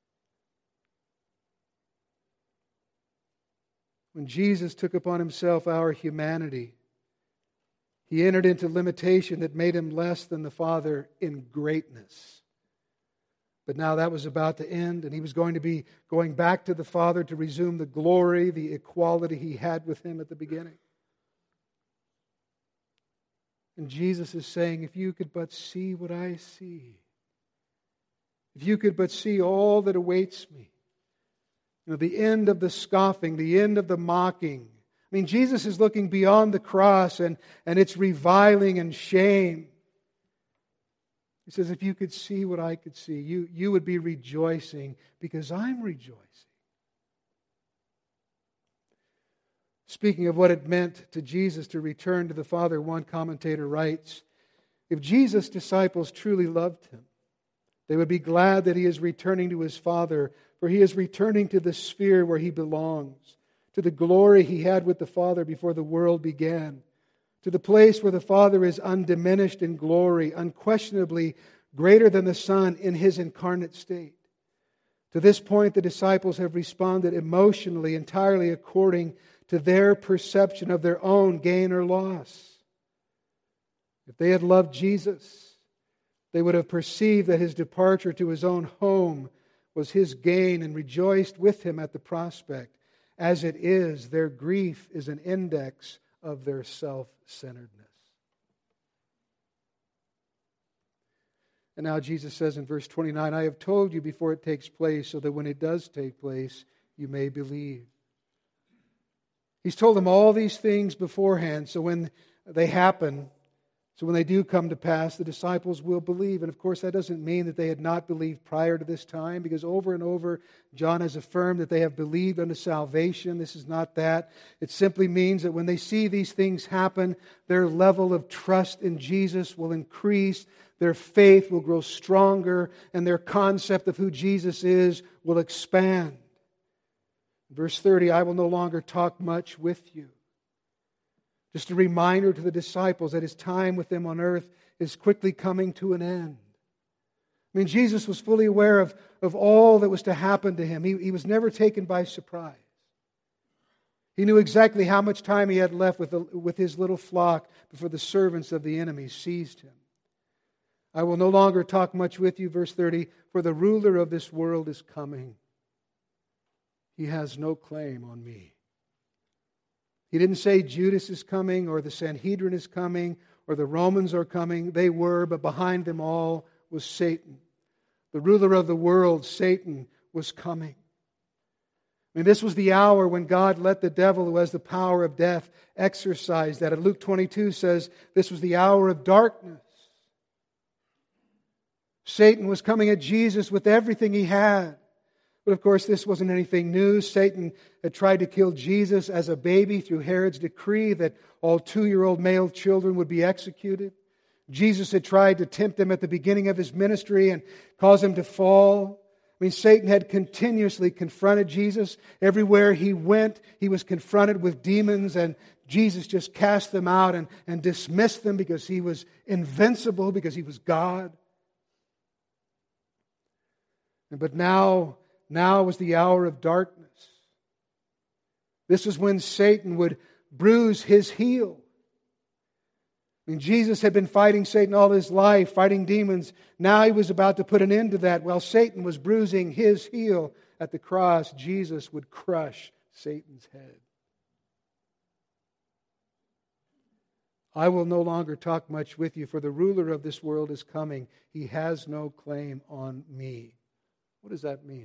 When Jesus took upon Himself our humanity, He entered into limitation that made Him less than the Father in greatness. But now that was about to end, and He was going to be going back to the Father to resume the glory, the equality He had with Him at the beginning. And Jesus is saying, if you could but see what I see, if you could but see all that awaits me, you know, the end of the scoffing, the end of the mocking. I mean, Jesus is looking beyond the cross and, and its reviling and shame. He says, if you could see what I could see, you, you would be rejoicing because I'm rejoicing. Speaking of what it meant to Jesus to return to the Father, one commentator writes, if Jesus' disciples truly loved Him, they would be glad that He is returning to His Father, for He is returning to the sphere where He belongs, to the glory He had with the Father before the world began, to the place where the Father is undiminished in glory, unquestionably greater than the Son in His incarnate state. To this point, the disciples have responded emotionally, entirely according to their perception of their own gain or loss. If they had loved Jesus, they would have perceived that His departure to His own home was His gain and rejoiced with Him at the prospect. As it is, their grief is an index of their self-centeredness. And now Jesus says in verse twenty-nine, I have told you before it takes place, so that when it does take place, you may believe. He's told them all these things beforehand, so when they happen, so when they do come to pass, the disciples will believe. And of course, that doesn't mean that they had not believed prior to this time, because over and over, John has affirmed that they have believed unto salvation. This is not that. It simply means that when they see these things happen, their level of trust in Jesus will increase, their faith will grow stronger, and their concept of who Jesus is will expand. Verse thirty, I will no longer talk much with you. Just a reminder to the disciples that His time with them on earth is quickly coming to an end. I mean, Jesus was fully aware of, of all that was to happen to Him. He, he was never taken by surprise. He knew exactly how much time He had left with, the, with His little flock before the servants of the enemy seized Him. I will no longer talk much with you, verse thirty, for the ruler of this world is coming. He has no claim on me. He didn't say Judas is coming or the Sanhedrin is coming or the Romans are coming. They were, but behind them all was Satan. The ruler of the world, Satan, was coming. I mean, this was the hour when God let the devil, who has the power of death, exercise that. And Luke twenty-two says this was the hour of darkness. Satan was coming at Jesus with everything he had. But of course, this wasn't anything new. Satan had tried to kill Jesus as a baby through Herod's decree that all two-year-old male children would be executed. Jesus had tried to tempt him at the beginning of His ministry and cause him to fall. I mean, Satan had continuously confronted Jesus. Everywhere He went, He was confronted with demons, and Jesus just cast them out and, and dismissed them because He was invincible, because He was God. But now, Now was the hour of darkness. This was when Satan would bruise his heel. I mean, Jesus had been fighting Satan all his life, fighting demons. Now he was about to put an end to that. While Satan was bruising his heel at the cross, Jesus would crush Satan's head. I will no longer talk much with you, for the ruler of this world is coming. He has no claim on me. What does that mean?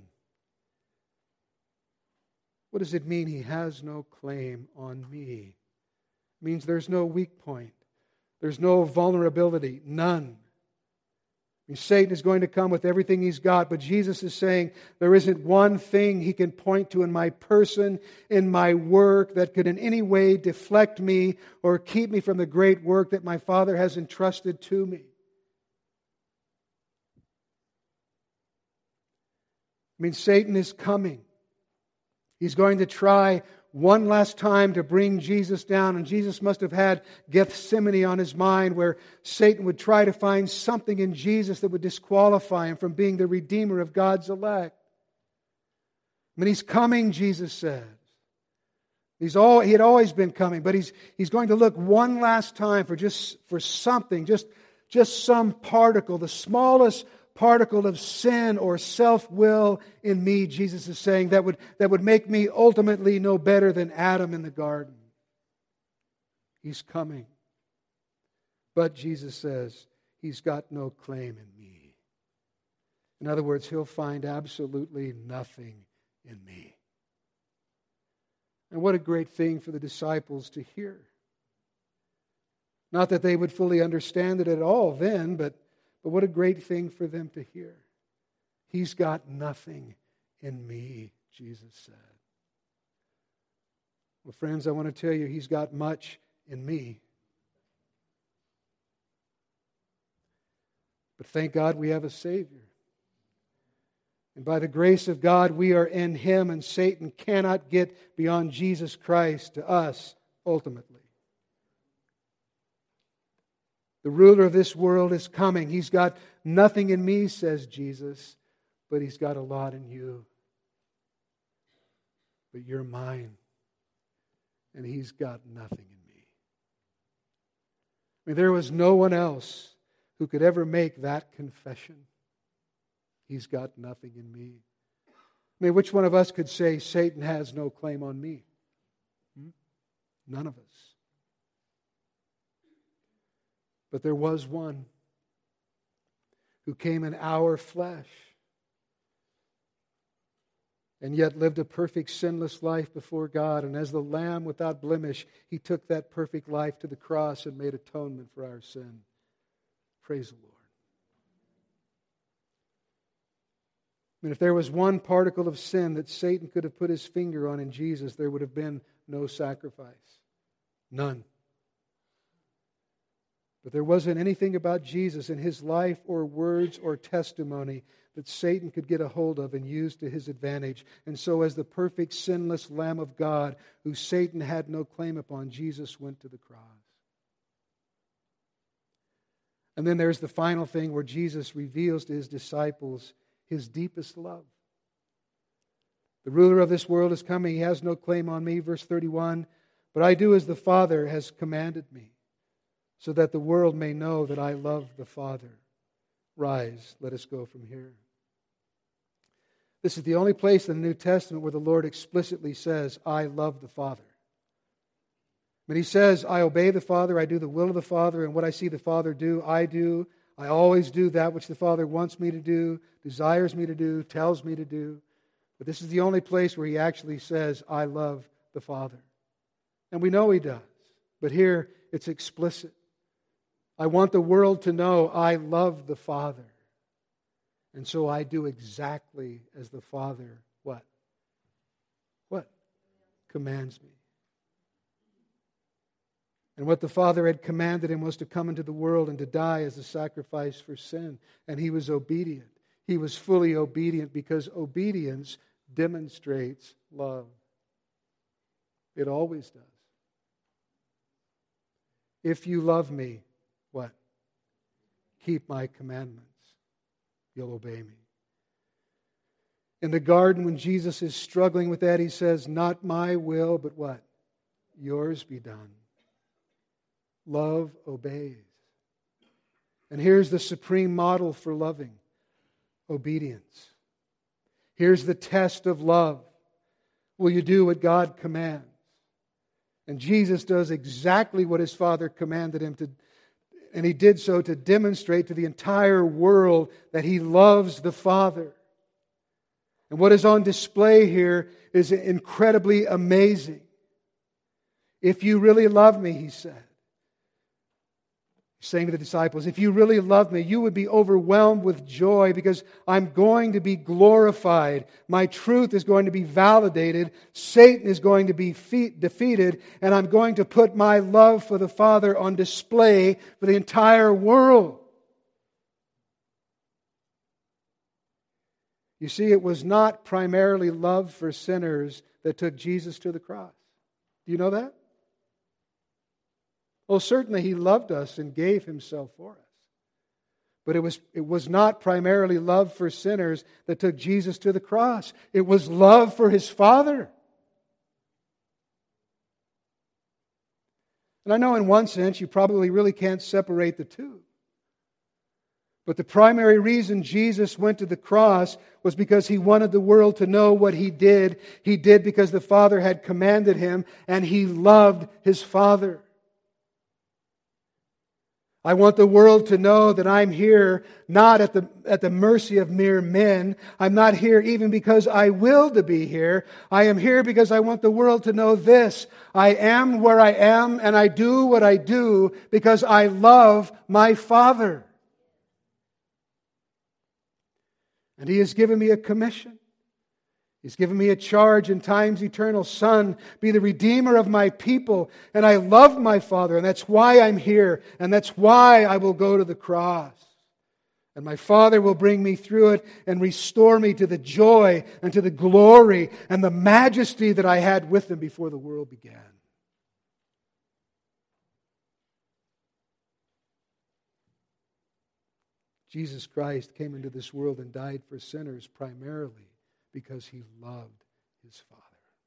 What does it mean he has no claim on me? It means there's no weak point. There's no vulnerability. None. I mean, Satan is going to come with everything he's got, but Jesus is saying there isn't one thing he can point to in my person, in my work, that could in any way deflect me or keep me from the great work that my Father has entrusted to me. I mean, Satan is coming. He's going to try one last time to bring Jesus down. And Jesus must have had Gethsemane on his mind, where Satan would try to find something in Jesus that would disqualify him from being the Redeemer of God's elect. I mean, he's coming, Jesus says. He's all, he had always been coming, but he's, he's going to look one last time for just for something, just, just some particle, the smallest particle of sin or self-will in me, Jesus is saying, that would, that would make me ultimately no better than Adam in the garden. He's coming. But Jesus says, he's got no claim in me. In other words, he'll find absolutely nothing in me. And what a great thing for the disciples to hear. Not that they would fully understand it at all then, but But what a great thing for them to hear. He's got nothing in me, Jesus said. Well, friends, I want to tell you, he's got much in me. But thank God we have a Savior. And by the grace of God, we are in him, and Satan cannot get beyond Jesus Christ to us ultimately. The ruler of this world is coming. He's got nothing in me, says Jesus, but he's got a lot in you. But you're mine, and he's got nothing in me. I mean, there was no one else who could ever make that confession. He's got nothing in me. I mean, which one of us could say Satan has no claim on me? Hmm? None of us. But there was one who came in our flesh and yet lived a perfect, sinless life before God. And as the Lamb without blemish, he took that perfect life to the cross and made atonement for our sin. Praise the Lord. I mean, if there was one particle of sin that Satan could have put his finger on in Jesus, there would have been no sacrifice. None. But there wasn't anything about Jesus in his life or words or testimony that Satan could get a hold of and use to his advantage. And so as the perfect, sinless Lamb of God, who Satan had no claim upon, Jesus went to the cross. And then there's the final thing where Jesus reveals to his disciples his deepest love. The ruler of this world is coming. He has no claim on me. Verse thirty-one, but I do as the Father has commanded me, so that the world may know that I love the Father. Rise, let us go from here. This is the only place in the New Testament where the Lord explicitly says, I love the Father. But he says, I obey the Father, I do the will of the Father, and what I see the Father do, I do. I always do that which the Father wants me to do, desires me to do, tells me to do. But this is the only place where he actually says, I love the Father. And we know he does. But here it's explicit. I want the world to know I love the Father. And so I do exactly as the Father, what? What? Commands me. And what the Father had commanded him was to come into the world and to die as a sacrifice for sin. And he was obedient. He was fully obedient because obedience demonstrates love. It always does. If you love me, what? Keep my commandments. You'll obey me. In the garden, when Jesus is struggling with that, He says, not my will, but what? Yours be done. Love obeys. And here's the supreme model for loving: obedience. Here's the test of love. Will you do what God commands? And Jesus does exactly what His Father commanded Him to, and He did so to demonstrate to the entire world that He loves the Father. And what is on display here is incredibly amazing. If you really love me, He said, He's saying to the disciples, if you really love me, you would be overwhelmed with joy because I'm going to be glorified. My truth is going to be validated. Satan is going to be defeated. And I'm going to put my love for the Father on display for the entire world. You see, it was not primarily love for sinners that took Jesus to the cross. Do you know that? Well, certainly He loved us and gave Himself for us. But it was, it was not primarily love for sinners that took Jesus to the cross. It was love for His Father. And I know in one sense you probably really can't separate the two. But the primary reason Jesus went to the cross was because He wanted the world to know what He did. He did because the Father had commanded Him, and He loved His Father. I want the world to know that I'm here not at the, at the mercy of mere men. I'm not here even because I will to be here. I am here because I want the world to know this: I am where I am and I do what I do because I love my Father. And He has given me a commission. He's given me a charge in times eternal. Son, be the redeemer of my people. And I love my Father, and that's why I'm here. And that's why I will go to the cross. And my Father will bring me through it and restore me to the joy and to the glory and the majesty that I had with Him before the world began. Jesus Christ came into this world and died for sinners primarily because He loved His Father.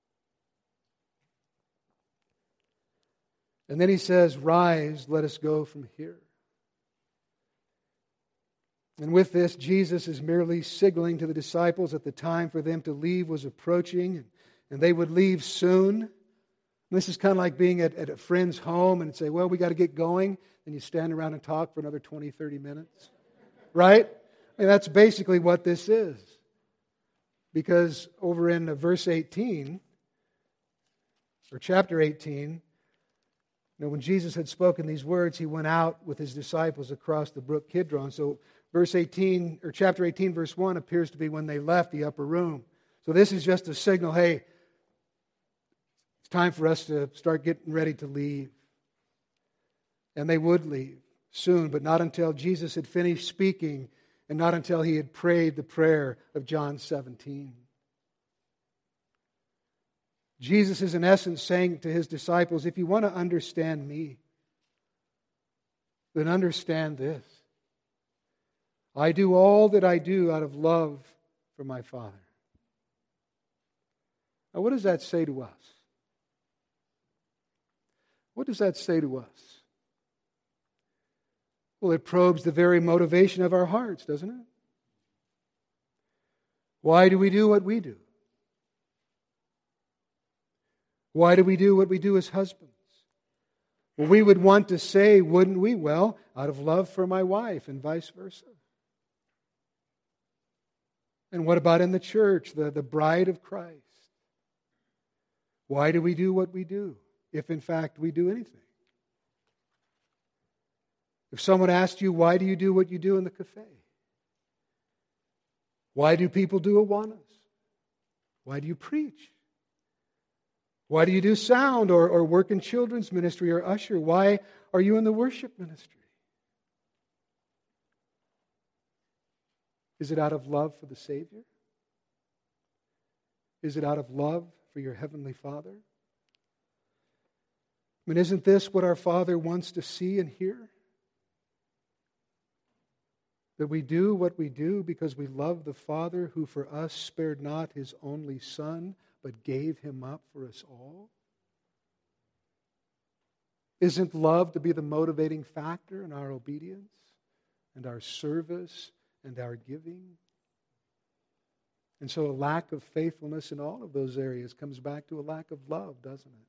And then He says, rise, let us go from here. And with this, Jesus is merely signaling to the disciples that the time for them to leave was approaching, and, and they would leave soon. And this is kind of like being at, at a friend's home and say, well, we got to get going. And you stand around and talk for another twenty, thirty minutes. Right? I mean, that's basically what this is. Because over in verse eighteen, or chapter eighteen, you know, when Jesus had spoken these words, He went out with His disciples across the brook Kidron. So verse eighteen, or chapter eighteen, verse one appears to be when they left the upper room. So this is just a signal, hey, it's time for us to start getting ready to leave. And they would leave soon, but not until Jesus had finished speaking and not until He had prayed the prayer of John seventeen. Jesus is in essence saying to His disciples, if you want to understand me, then understand this. I do all that I do out of love for my Father. Now, what does that say to us? What does that say to us? Well, it probes the very motivation of our hearts, doesn't it? Why do we do what we do? Why do we do what we do as husbands? Well, we would want to say, wouldn't we? Well, out of love for my wife and vice versa. And what about in the church, the, the bride of Christ? Why do we do what we do, if in fact we do anything? If someone asked you, why do you do what you do in the cafe? Why do people do Awanas? Why do you preach? Why do you do sound or, or work in children's ministry or usher? Why are you in the worship ministry? Is it out of love for the Savior? Is it out of love for your Heavenly Father? I mean, isn't this what our Father wants to see and hear? That we do what we do because we love the Father who for us spared not his only Son, but gave him up for us all? Isn't love to be the motivating factor in our obedience and our service and our giving? And so a lack of faithfulness in all of those areas comes back to a lack of love, doesn't it?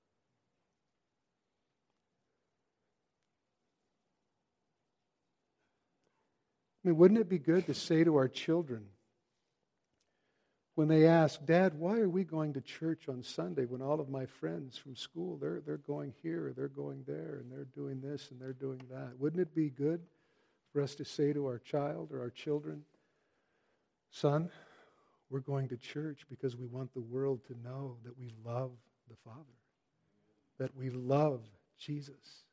I mean, wouldn't it be good to say to our children, when they ask, Dad, why are we going to church on Sunday when all of my friends from school, they're, they're going here, or they're going there, and they're doing this, and they're doing that? Wouldn't it be good for us to say to our child or our children, son, we're going to church because we want the world to know that we love the Father, that we love Jesus.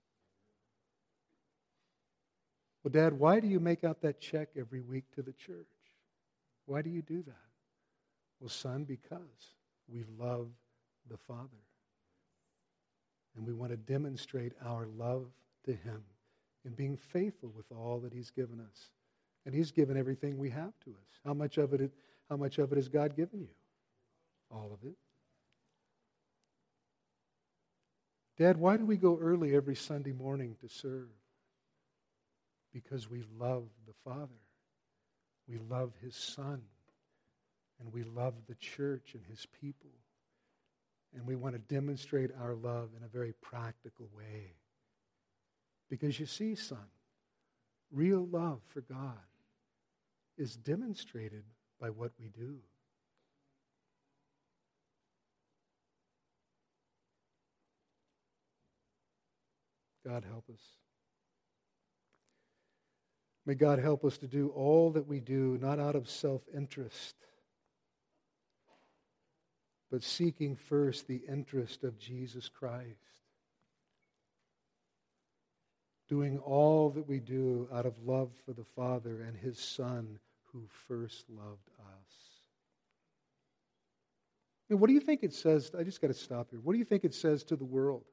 Well, Dad, why do you make out that check every week to the church? Why do you do that? Well, son, because we love the Father. And we want to demonstrate our love to him in being faithful with all that he's given us. And he's given everything we have to us. How much of it, how much of it has God given you? All of it. Dad, why do we go early every Sunday morning to serve? Because we love the Father. We love his Son. And we love the church and his people. And we want to demonstrate our love in a very practical way. Because you see, son, real love for God is demonstrated by what we do. God help us. May God help us to do all that we do, not out of self-interest, but seeking first the interest of Jesus Christ. Doing all that we do out of love for the Father and his Son who first loved us. And what do you think it says? I just got to stop here. What do you think it says to the world?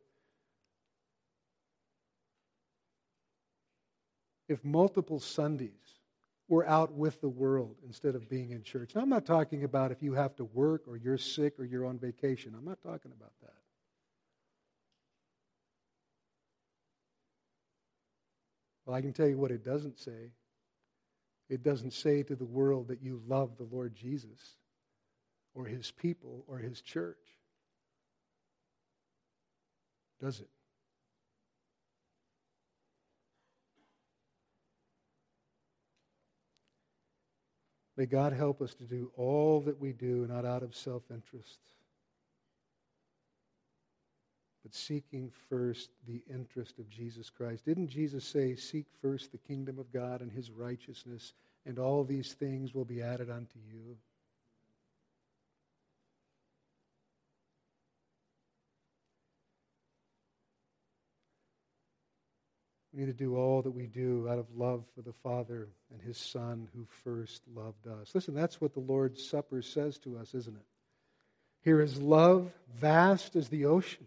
If multiple Sundays were out with the world instead of being in church. Now, I'm not talking about if you have to work or you're sick or you're on vacation. I'm not talking about that. Well, I can tell you what it doesn't say. It doesn't say to the world that you love the Lord Jesus or his people or his church. Does it? May God help us to do all that we do, not out of self-interest, but seeking first the interest of Jesus Christ. Didn't Jesus say, seek first the kingdom of God and his righteousness, and all these things will be added unto you? We need to do all that we do out of love for the Father and his Son who first loved us. Listen, that's what the Lord's Supper says to us, isn't it? Here is love vast as the ocean.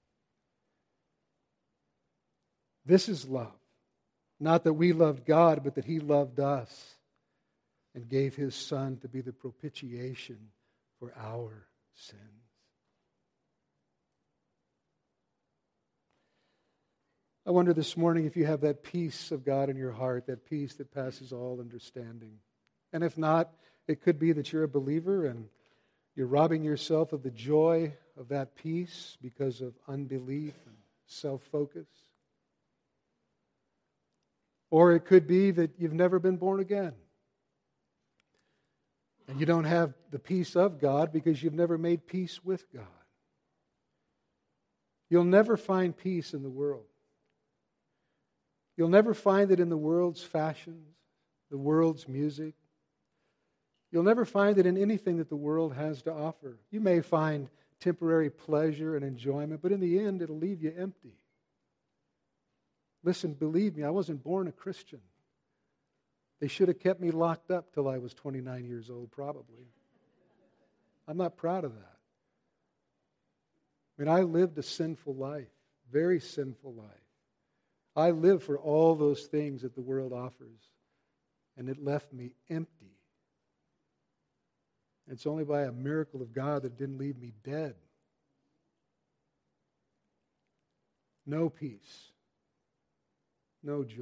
This is love. Not that we loved God, but that he loved us and gave his Son to be the propitiation for our sins. I wonder this morning if you have that peace of God in your heart, that peace that passes all understanding. And if not, it could be that you're a believer and you're robbing yourself of the joy of that peace because of unbelief and self-focus. Or it could be that you've never been born again. And you don't have the peace of God because you've never made peace with God. You'll never find peace in the world. You'll never find it in the world's fashions, the world's music. You'll never find it in anything that the world has to offer. You may find temporary pleasure and enjoyment, but in the end, it'll leave you empty. Listen, believe me, I wasn't born a Christian. They should have kept me locked up till I was twenty-nine years old, probably. I'm not proud of that. I mean, I lived a sinful life, very sinful life. I live for all those things that the world offers. and it left me empty. It's only by a miracle of God that it didn't leave me dead. No peace, no joy.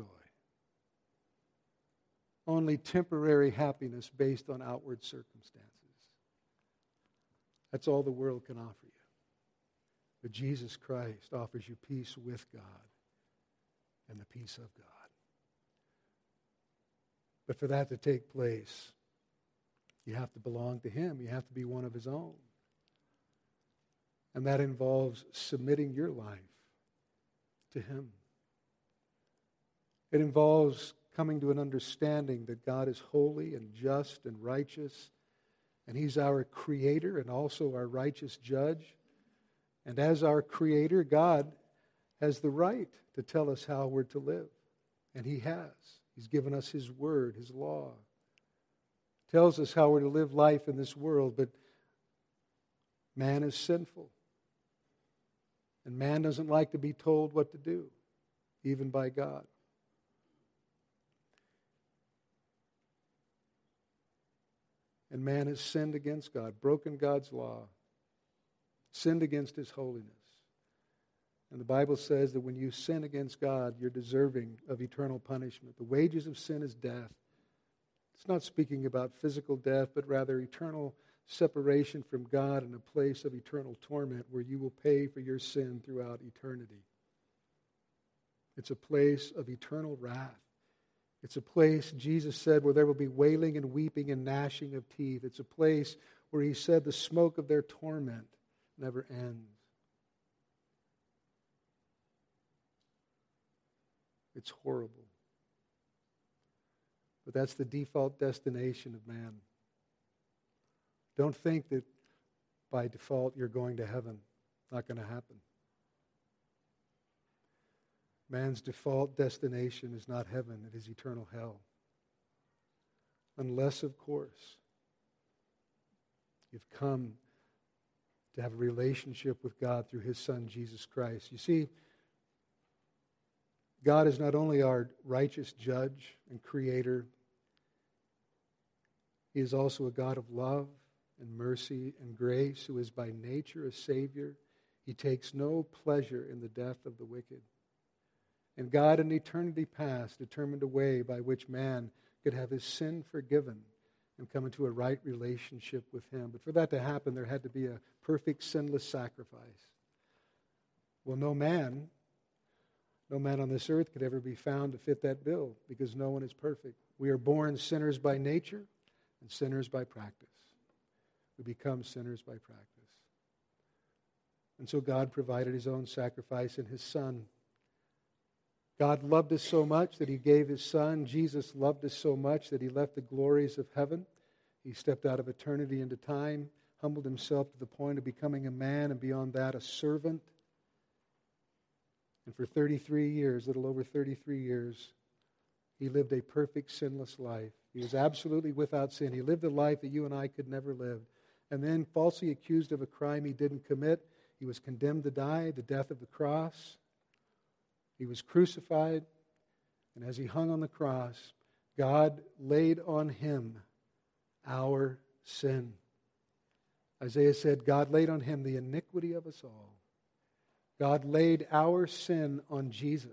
Only temporary happiness based on outward circumstances. That's all the world can offer you. But Jesus Christ offers you peace with God and the peace of God. But for that to take place, you have to belong to Him. You have to be one of His own. And that involves submitting your life to Him. It involves coming to an understanding that God is holy and just and righteous, and He's our Creator and also our righteous Judge. And as our Creator, God has the right to tell us how we're to live. And He has. He's given us His Word, His law. Tells us how we're to live life in this world, but man is sinful. And man doesn't like to be told what to do, even by God. And man has sinned against God, broken God's law, sinned against His holiness. And the Bible says that when you sin against God, you're deserving of eternal punishment. The wages of sin is death. It's not speaking about physical death, but rather eternal separation from God in a place of eternal torment where you will pay for your sin throughout eternity. It's a place of eternal wrath. It's a place, Jesus said, where there will be wailing and weeping and gnashing of teeth. It's a place where He said the smoke of their torment never ends. It's horrible. But that's the default destination of man. Don't think that by default you're going to heaven. Not going to happen. Man's default destination is not heaven, it is eternal hell. Unless, of course, you've come to have a relationship with God through His Son, Jesus Christ. You see, God is not only our righteous judge and creator, He is also a God of love and mercy and grace, who is by nature a Savior. He takes no pleasure in the death of the wicked. And God in eternity past determined a way by which man could have his sin forgiven and come into a right relationship with Him. But for that to happen, there had to be a perfect, sinless sacrifice. Well, no man, no man on this earth could ever be found to fit that bill because no one is perfect. We are born sinners by nature and sinners by practice. We become sinners by practice. And so God provided His own sacrifice in His Son. God loved us so much that He gave His Son. Jesus loved us so much that He left the glories of heaven. He stepped out of eternity into time, humbled Himself to the point of becoming a man, and beyond that, a servant. And for thirty-three years, a little over thirty-three years, He lived a perfect, sinless life. He was absolutely without sin. He lived a life that you and I could never live. And then, falsely accused of a crime He didn't commit, He was condemned to die, the death of the cross. He was crucified, and as He hung on the cross, God laid on Him our sin. Isaiah said, God laid on Him the iniquity of us all. God laid our sin on Jesus.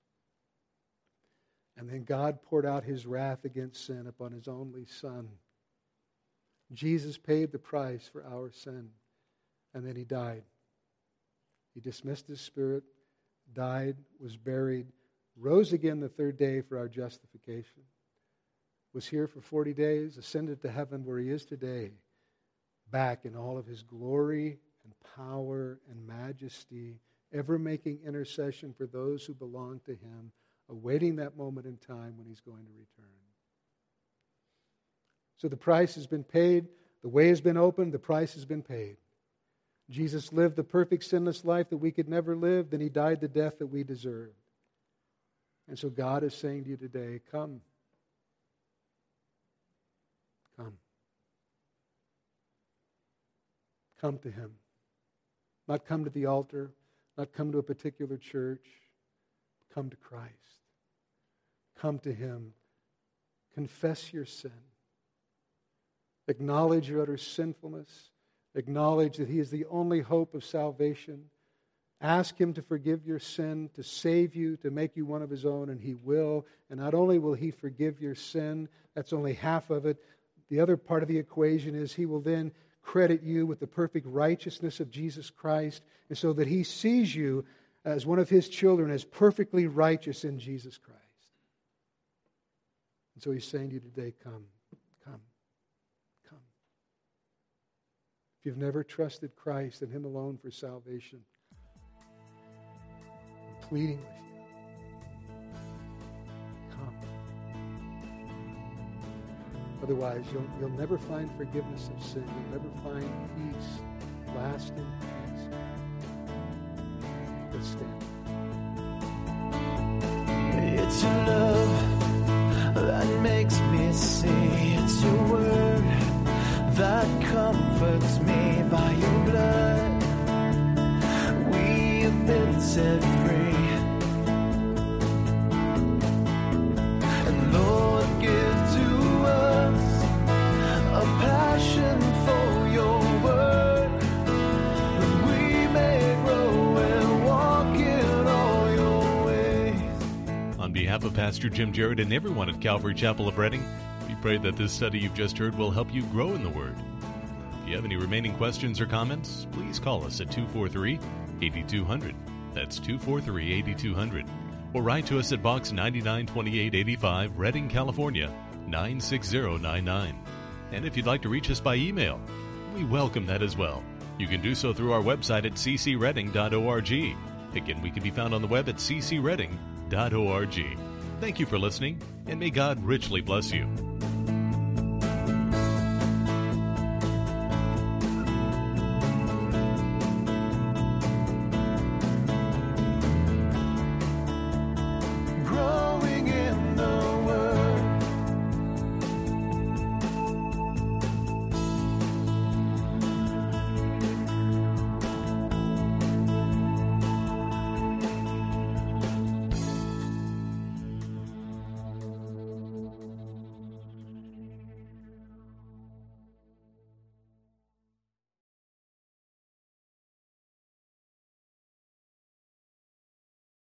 And then God poured out His wrath against sin upon His only Son. Jesus paid the price for our sin, and then He died. He dismissed His spirit, died, was buried, rose again the third day for our justification, was here for forty days, ascended to heaven where He is today, back in all of His glory and power and majesty, ever making intercession for those who belong to Him, awaiting that moment in time when He's going to return. So the price has been paid, the way has been opened, the price has been paid. Jesus lived the perfect sinless life that we could never live. Then He died the death that we deserved. And so God is saying to you today, come. Come. Come to Him. Not come to the altar, not come to a particular church. Come to Christ. Come to Him confess your sin. Acknowledge your utter sinfulness. Acknowledge that He is the only hope of salvation. Ask Him to forgive your sin, to save you, to make you one of His own, and He will. And not only will He forgive your sin, that's only half of it. The other part of the equation is He will then credit you with the perfect righteousness of Jesus Christ, and so that He sees you as one of His children, as perfectly righteous in Jesus Christ. And so He's saying to you today, come, come, come. If you've never trusted Christ and Him alone for salvation, I'm pleading with you, come. Otherwise, you'll, you'll never find forgiveness of sin. You'll never find peace, lasting peace. Let's stand. It's your love that makes me see. It's your word that comforts me. By your blood, we have been set free. And Lord, give to us a passion for your word, that we may grow and walk in all your ways. On behalf of Pastor Jim Jarrett and everyone at Calvary Chapel of Reading, we pray that this study you've just heard will help you grow in the Word. If you have any remaining questions or comments, please call us at two four three, eight two zero zero. That's two four three, eight two zero zero. Or write to us at Box ninety-nine twenty-eight eighty-five, Reading, California, nine six zero nine nine. And if you'd like to reach us by email, we welcome that as well. You can do so through our website at c c reading dot org. Again, we can be found on the web at c c reading dot org. Thank you for listening, and may God richly bless you.